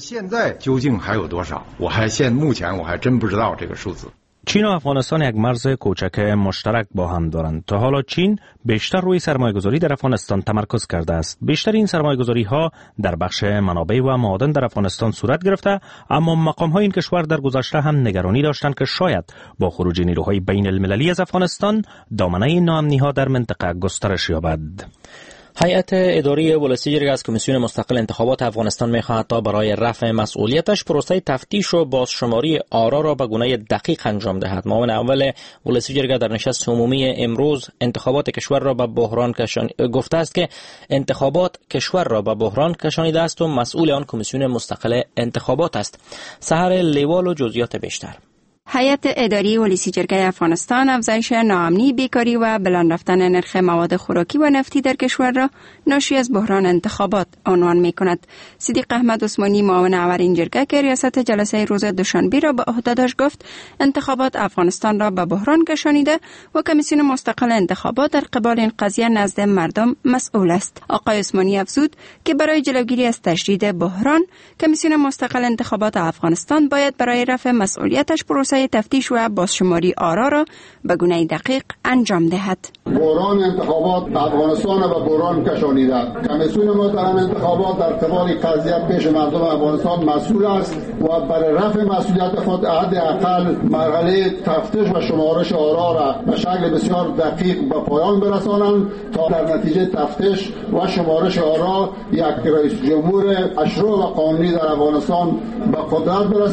Speaker 14: چین و افغانستان یک مرز کوچک مشترک با هم دارند. تا حالا چین بیشتر روی سرمایه‌گذاری در افغانستان تمرکز کرده است. بیشتر این سرمایه‌گذاری‌ها در بخش منابع و معادن در افغانستان صورت گرفته، اما مقام‌های این کشور در گذشته هم نگرانی داشتند که شاید با خروج نیروهای بین المللی از افغانستان دامنه ناامنی‌ها در منطقه گسترش یابد.
Speaker 22: هیئت اداری ولسی جرگه از کمیسیون مستقل انتخابات افغانستان می‌خواهد تا برای رفع مسئولیتش پروسه تفتیش و بازشماری آرا را به گونه دقیق انجام دهد. معاون اول ولسی جرگه در نشست عمومی امروز انتخابات کشور را به بحران کشان گفته است که انتخابات کشور را به بحران کشانیده است و مسئول آن کمیسیون مستقل انتخابات است. سحر لیوال و جزئیات بیشتر.
Speaker 11: هیئت اداری ولسی جرگه افغانستان افزایش ناامنی، بیکاری و بلند رفتن نرخ مواد خوراکی و نفتی در کشور را ناشی از بحران انتخابات عنوان می‌کند. صدیق احمد عثمانی معاون اول این جرگه که ریاست جلسه روز دوشنبه را به عهده داشت گفت انتخابات افغانستان را به بحران کشانیده و کمیسیون مستقل انتخابات در قبال این قضیه نزد مردم مسئول است. آقای عثمانی افزود که برای جلوگیری از تشدید بحران کمیسیون مستقل انتخابات افغانستان باید برای رفع مسئولیتش پروسه تفتیش و بازشماری آرا را به گونه دقیق انجام دهد.
Speaker 15: بحران انتخابات افغانستان را به بحران کشانیده. کمیسیون مستقل انتخابات در قبال قضیه پیش مردم افغانستان مسئول است و برای رفع مسئولیت خود حداقل مرحله تفتیش و شمارش آرا را به شکل بسیار دقیق به پایان برسانند تا در نتیجه تفتیش و شمارش آرا یک رئیس جمهور مشروع و قانونی در افغانستان به قدرت برسد.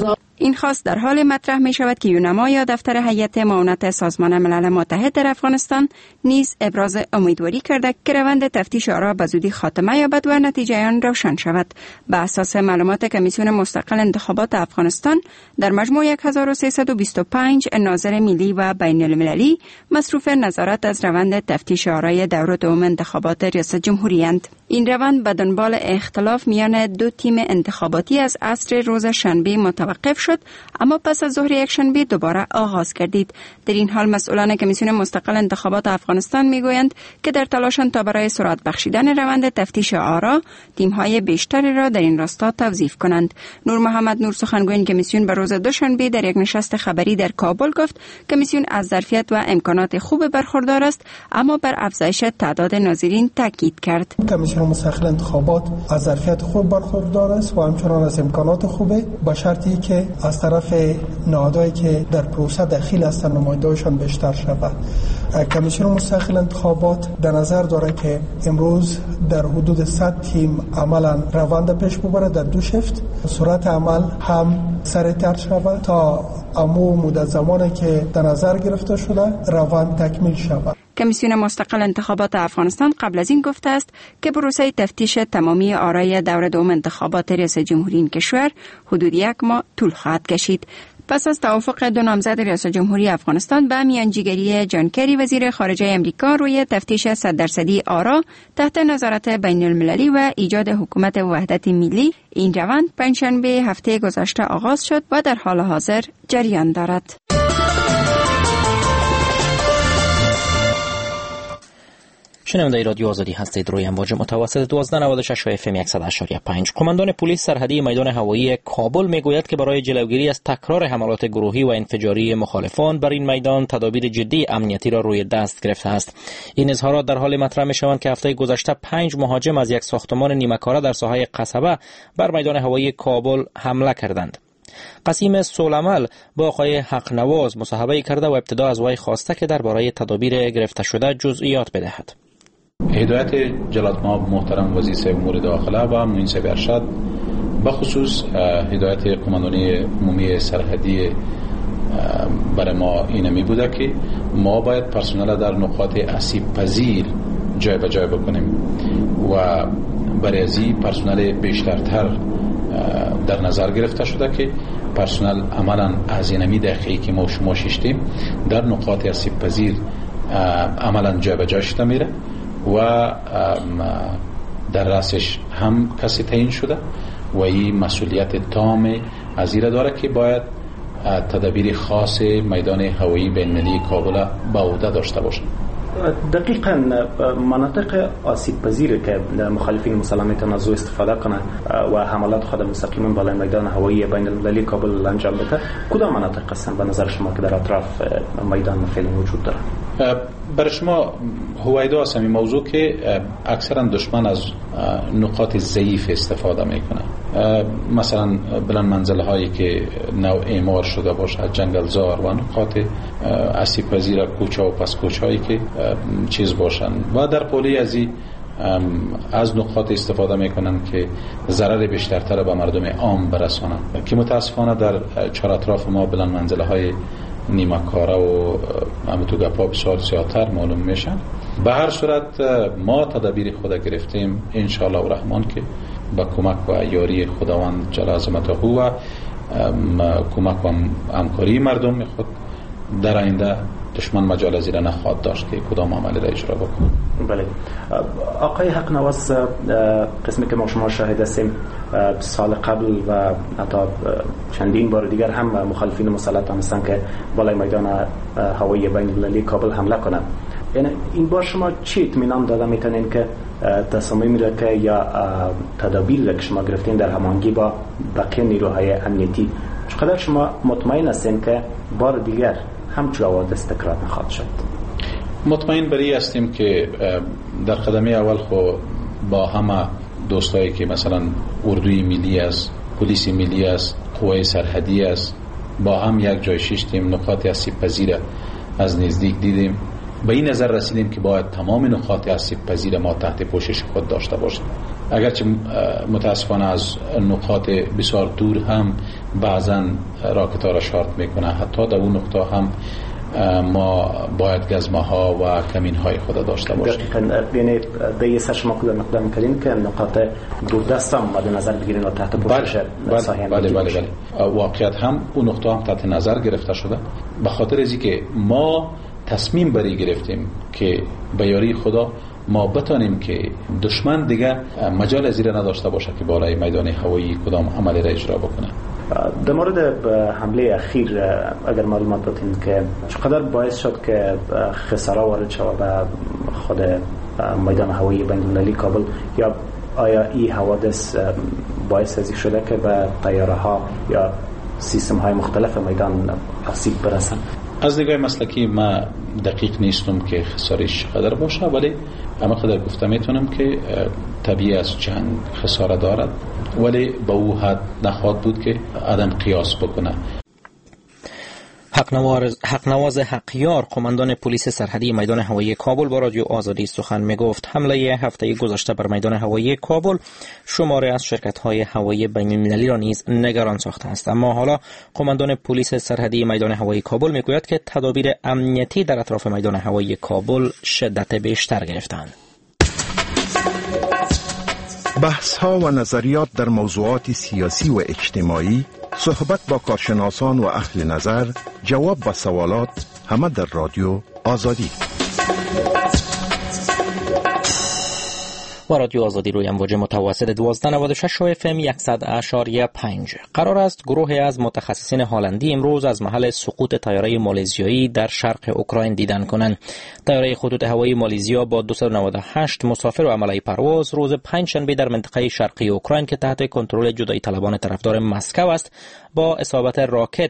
Speaker 11: این خواست در حال مطرح می شود که یونما یا دفتر هیئت معاونت سازمان ملل متحد در افغانستان نیز ابراز امیدواری کرده که روند تفتیش آرا به زودی خاتمه یابد و نتیجه آن روشن شود. به اساس معلومات کمیسیون مستقل انتخابات افغانستان، در مجموع هزار و سیصد و بیست و پنج ناظر ملی و بین المللی مصروف نظارت از روند تفتیش آرای دور دوم انتخابات ریاست جمهوری اند. این روند به دنبال اختلاف میان دو تیم انتخاباتی از عصر روز شنبه متوقف شد، اما پس از ظهر یک شنبه دوباره آغاز گردید. در این حال مسئولان کمیسیون مستقل انتخابات افغانستان میگویند که در تلاشند تا برای سرعت بخشیدن روند تفتیش آرا، تیم‌های بیشتری را در این راستا توظیف کنند. نور محمد نور، سخنگوی کمیسیون، به روز دوشنبه در یک نشست خبری در کابل گفت کمیسیون از ظرفیت و امکانات خوب برخوردار است، اما بر افزایش تعداد ناظرین تاکید کرد.
Speaker 10: کمیسیون مستقل انتخابات از ظرفیت خوب برخوردار است و همچنان از امکانات خوبه، با شرطی که از طرف نهادهایی که در پروسه دخیل هستند نماینده‌هاشان بیشتر شود. کمیسیون مستقل انتخابات در نظر داره که امروز در حدود صد تیم عملا روند پیش ببره در دو شفت، سرعت عمل هم سریعتر شود تا امو مدت زمانی که در نظر گرفته شده روند تکمیل شود.
Speaker 11: کمیسیون مستقل انتخابات افغانستان قبل از این گفته است که پروسه تفتیش تمامی آرای دور دوم انتخابات ریاست جمهوری این کشور حدود یک ماه طول خواهد کشید. پس از توافق دو نامزد ریاست جمهوری افغانستان به میانجیگری جان کری وزیر خارجه امریکا روی تفتیش صد درصدی آرا تحت نظارت بین المللی و ایجاد حکومت وحدت ملی، این روند پنجشنبه هفته گذشته آغاز شد و در حال حاضر جریان دارد.
Speaker 22: شنونده رادیو آزادی هستید. روی امواج متوسط دوازده ممیز نود و شش و اف ام صد و هشت و پنج. کماندان پلیس سرحدی میدان هوایی کابل میگوید که برای جلوگیری از تکرار حملات گروهی و انفجاری مخالفان بر این میدان تدابیر جدی امنیتی را روی دست گرفته است. این اظهارات در حال مطرح میشوند که هفته گذشته پنج مهاجم از یک ساختمان نیمه‌کاره در ساحه قصبه بر میدان هوایی کابل حمله کردند. قسیم سولمل با آقای حقنواز مصاحبه کرده و ابتدا از وی خواسته که درباره تدابیر گرفته شده جزئیات بدهد.
Speaker 19: هدایت جلالت مآب محترم وزیر صاحب امور داخله و معین صاحب ارشد بخصوص هدایت قماندانی عمومی سرحدی برای ما اینه می بوده که ما باید پرسنل در نقاط آسیب پذیر جای به جای بکنیم و برای ازی پرسنل بیشترتر در نظر گرفته شده که پرسنل عملا از اینمی دقیقی که ما شما ششتیم در نقاط آسیب پذیر عملا جای به جای شده میره و در رأسش هم کسی تعیین شده و این مسئولیت تام از این داره که باید تدابیر خاص میدان هوایی بین‌المللی کابل به عهده داشته باشه.
Speaker 16: دقیقاً مناطق آسیب پذیر که مخالفین مسلح میتونن از او استفاده کنن و حملات خود مستقیما بالای میدان هوایی بین المللی کابل انجام بده، کدام مناطق هستن به نظر شما که در اطراف میدان فعلا وجود دارن؟
Speaker 19: برای شما هویدا است این موضوع که اکثرا دشمن از نقاط ضعیف استفاده میکنه، مثلا بلند منزل هایی که نوع اعمار شده باشه، جنگلزار و نقاط آسیب پذیر کوچه و پس کوچه هایی که چیز باشن و در قولی از این از نقاط استفاده میکنن که ضرر بیشترتر به مردم عام برسانن که متاسفانه در چهار اطراف ما بلند منزل های نیمه کاره و همونطور گپا بسیار زیادتر معلوم میشن. به هر صورت ما تدابیر خود گرفتیم انشاءالله و رحمان که با کمک و یاری خداوند جل عظمته و کمک و همکاری مردم خود در آینده دشمن مجال از این نخواهد داشت که کدام عملی را اجرا بکنه.
Speaker 16: بله آقای حقنواز، قسمی که ما شما شاهد هستیم سال قبل و حتی چندین بار دیگر هم مخالفین مسلح تانستن که بالای میدان هوایی بین المللی کابل حمله کنند. یعنی این بار شما چی اطمینان داده میتونین که تصامیم را که یا تدابیر را که شما گرفتین در هماهنگی با بقیه نیروهای امنیتی، چقدر شما مطمئن هستین که بار دیگر همچون حوادث تکرار نخواهد شد؟
Speaker 19: مطمئن بری هستیم که در قدمی اول خو با همه دوستایی که مثلا اردوی ملی است، پلیس ملی است، قوای سرحدی است، با هم یک جای شیشتیم، نقاط آسیب پذیر از نزدیک دیدیم، به این نظر رسیدیم که باید تمام نقاط آسیب پذیر ما تحت پوشش خود داشته باشیم اگرچه متاسفانه از نقاط بسیار دور هم بعضا راکت ها را شارت میکنه، حتی در اون نقطه هم ما باید گزمه ها و کمین های خود داشته باشیم.
Speaker 16: دقیقاً، یعنی به یه سر شما خود مقدم کردین که نقاط دوردست هم مد نظر بگیرین و تحت پوشش ساحه
Speaker 19: بله بله بله واقعیت هم اون نقطه هم تحت نظر گرفته شده، به خاطر از اینکه ما تصمیم بری گرفتیم که به یاری خدا ما بتانیم که دشمن دیگه مجال زیر نداشته باشه که بالای میدان هوایی کدام عملی را اجرا بکنه.
Speaker 16: در مورد حمله اخیر اگر معلومات دادین که چقدر باعث شد که خساره وارد شود به خود میدان هوایی بین‌المللی کابل، یا آیا این حوادث باعث ازی شده که به طیاره ها یا سیستم های مختلف میدان آسیب برسن؟
Speaker 19: از نگاه مسلکی ما دقیق نیستم که خسارش چقدر باشه، ولی اما قدر گفته میتونم که طبیعی از جنگ خساره دارد، ولی به او حد نخواهد بود که آدم قیاس بکنه.
Speaker 22: حقنواز حقیار قماندان پلیس سرحدی میدان هوایی کابل با رادیو آزادی سخن می گفت. حمله هفته گذشته بر میدان هوایی کابل شماری از شرکت‌های هوایی بین‌المللی را نیز نگران ساخته است، اما حالا قماندان پلیس سرحدی میدان هوایی کابل میگوید که تدابیر امنیتی در اطراف میدان هوایی کابل شدت بیشتر گرفتند.
Speaker 8: بحث‌ها و نظریات در موضوعات سیاسی و اجتماعی، صحبت با کارشناسان و اهل نظر، جواب به سوالات، همه در رادیو آزادی.
Speaker 22: و رادیو آزادی روی امواج متوسط دوازده نود و شش اف ام صد اشاریه پنج. قرار است گروهی از متخصصین هلندی امروز از محل سقوط طیاره مالزیایی در شرق اوکراین دیدن کنند. طیاره خطوط هوایی مالزیا با دویست و نود و هشت مسافر و عمله پرواز روز پنجشنبه در منطقه شرقی اوکراین که تحت کنترل جدایی طلبان طرفدار مسکو است با اصابت راکت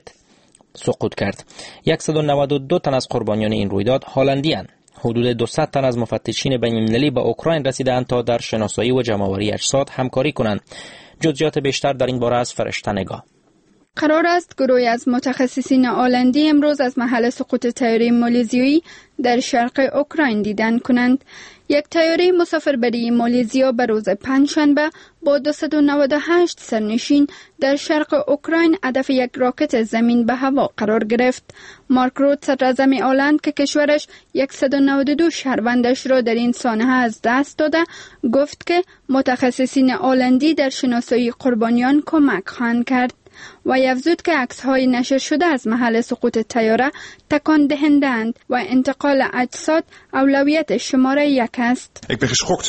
Speaker 22: سقوط کرد. صد و نود و دو تن از قربانیان این رویداد هلندی‌اند. حدود دویست تن از مفتشین بین‌المللی به اوکراین رسیدند تا در شناسایی و جمع‌آوری اجساد همکاری کنند. جزئیات بیشتر در این باره از فرشته نگاه.
Speaker 7: قرار است گروهی از متخصصین هلندی امروز از محل سقوط طیاره مالزیایی در شرق اوکراین دیدن کنند. یک طیاره مسافربری مالزیا به روز پنجشنبه با دویست و نود و هشت سرنشین در شرق اوکراین هدف یک راکت زمین به هوا قرار گرفت. مارک روت، صدراعظم هلند که کشورش صد و نود و دو شهروندش را در این سانحه از دست داده، گفت که متخصصین هلندی در شناسایی قربانیان کمک خواهند کرد و افزود که عکس‌های نشر شده از محل سقوط طیاره تکان دهنده‌اند و انتقال اجساد اولویت شماره یک است.
Speaker 17: Ik ben geschokt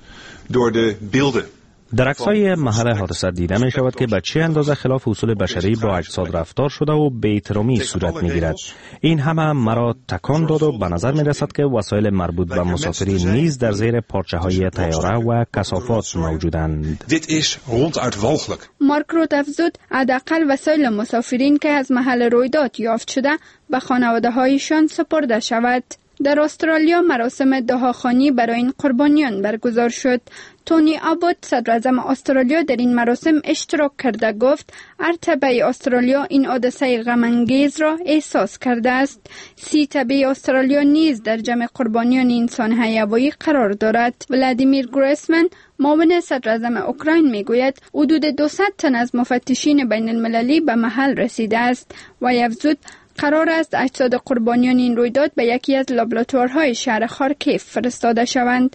Speaker 17: door de beelden.
Speaker 14: در عکس‌های محل حادثه دیده می شود که به چه اندازه خلاف اصول بشری با اجساد رفتار شده و بی‌احترامی صورت می گیرد. این همه مرا تکان داد و به نظر می رسد که وسایل مربوط به مسافری نیز در زیر پارچه های طیاره و کثافات موجودند.
Speaker 17: Dit is ronduit walgelijk.
Speaker 7: مارک روت افزود حداقل وسایل مسافرین که از محل رویداد یافت شده به خانواده هایشان سپرده شود. در استرالیا مراسم دعاخوانی برای این قربانیان برگزار شد. تونی آبوت، صدراعظم استرالیا، در این مراسم اشتراک کرده گفت هر تبع استرالیا این حادثه غم‌انگیز را احساس کرده است. سی تبع استرالیا نیز در جمع قربانیان این سانحه هوایی قرار دارد. ولادیمیر گریسمن، معاون صدراعظم اوکراین، میگوید حدود دویست تن از مفتشین بین المللی به محل رسیده است و افزود قرار است اجساد قربانیان این رویداد به یکی از لابراتوارهای شهر خارکیف فرستاده شوند.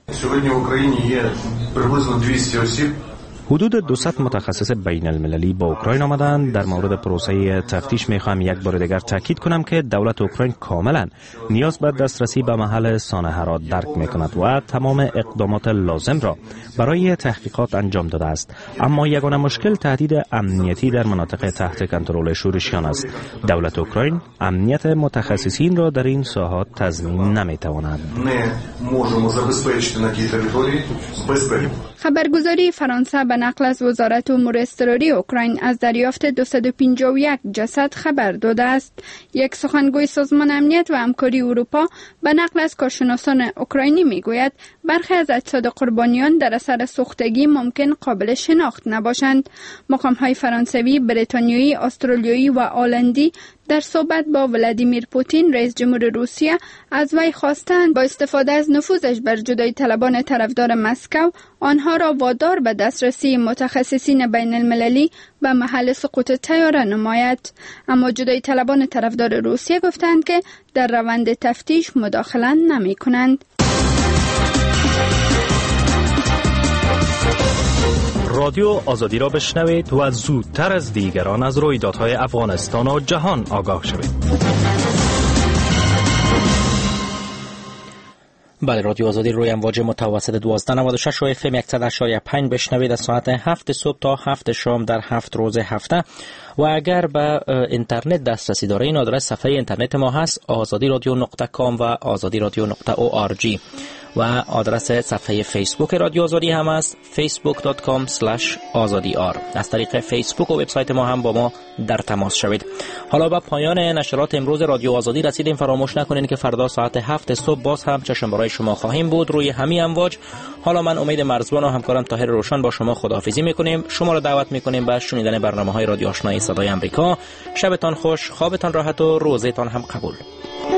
Speaker 14: حدود دویست متخصص بین المللی با اوکراین آمدند. در مورد پروسه تفتیش میخواهم یک بار دیگر تاکید کنم که دولت اوکراین کاملا نیاز به دسترسی به محل سانحه را درک میکند و تمام اقدامات لازم را برای تحقیقات انجام داده است، اما یگانه مشکل تهدید امنیتی در مناطق تحت کنترل شورشیان است. دولت اوکراین امنیت متخصصین را در این ساحات تضمین نمیتواند.
Speaker 7: خبرگزاری فرانسه به نقل از وزارت امور اضطراری اوکراین از دریافت دویست و پنجاه و یک جسد خبر داده است. یک سخنگوی سازمان امنیت و همکاری اروپا به نقل از کارشناسان اوکراینی میگوید برخی از اجساد قربانیان در اثر سوختگی ممکن قابل شناخت نباشند. مقام‌های فرانسوی، بریتانیایی، استرالیایی و آلندی در صحبت با ولادیمیر پوتین رئیس جمهور روسیه از وی خواستند با استفاده از نفوذش بر جدایی طلبان طرفدار مسکو آنها را وادار به دسترسی متخصصین بین المللی و محل سقوط طیاره نماید. اما جدایی طلبان طرفدار روسیه گفتند که در روند تفتیش مداخله نمی کنند.
Speaker 14: رادیو آزادی را بشنوید و زودتر از دیگران از رویدادهای افغانستان و جهان آگاه شوید.
Speaker 22: بله، رادیو آزادی روی امواج متوسط دوازده نود و شش و اف ام صد و هشت پنج بشنوید از ساعت هفت صبح تا هفت شام در هفت روز هفته. و اگر به اینترنت دسترسی داره، این آدرس صفحه اینترنت ما هست آزادی رادیو نقطه کام و آزادی رادیو نقطه او آر جی و آدرس صفحه فیسبوک رادیو آزادی هم است فیسبوک دات کام اسلش آزادی آر. از طریق فیسبوک و وبسایت ما هم با ما در تماس شوید. حالا به پایان نشرات امروز رادیو آزادی رسیدیم. فراموش نکنید که فردا ساعت هفت صبح باز هم چشم برای شما خواهیم بود روی همین امواج. حالا من امید مرزبان و همکارم طاهر روشن با شما خداحافظی میکنیم. شما را دعوت میکنیم به شنیدن برنامه‌های رادیو آشنای صدای آمریکا. شبتان خوش، خوابتان راحت و روزتان هم قبول.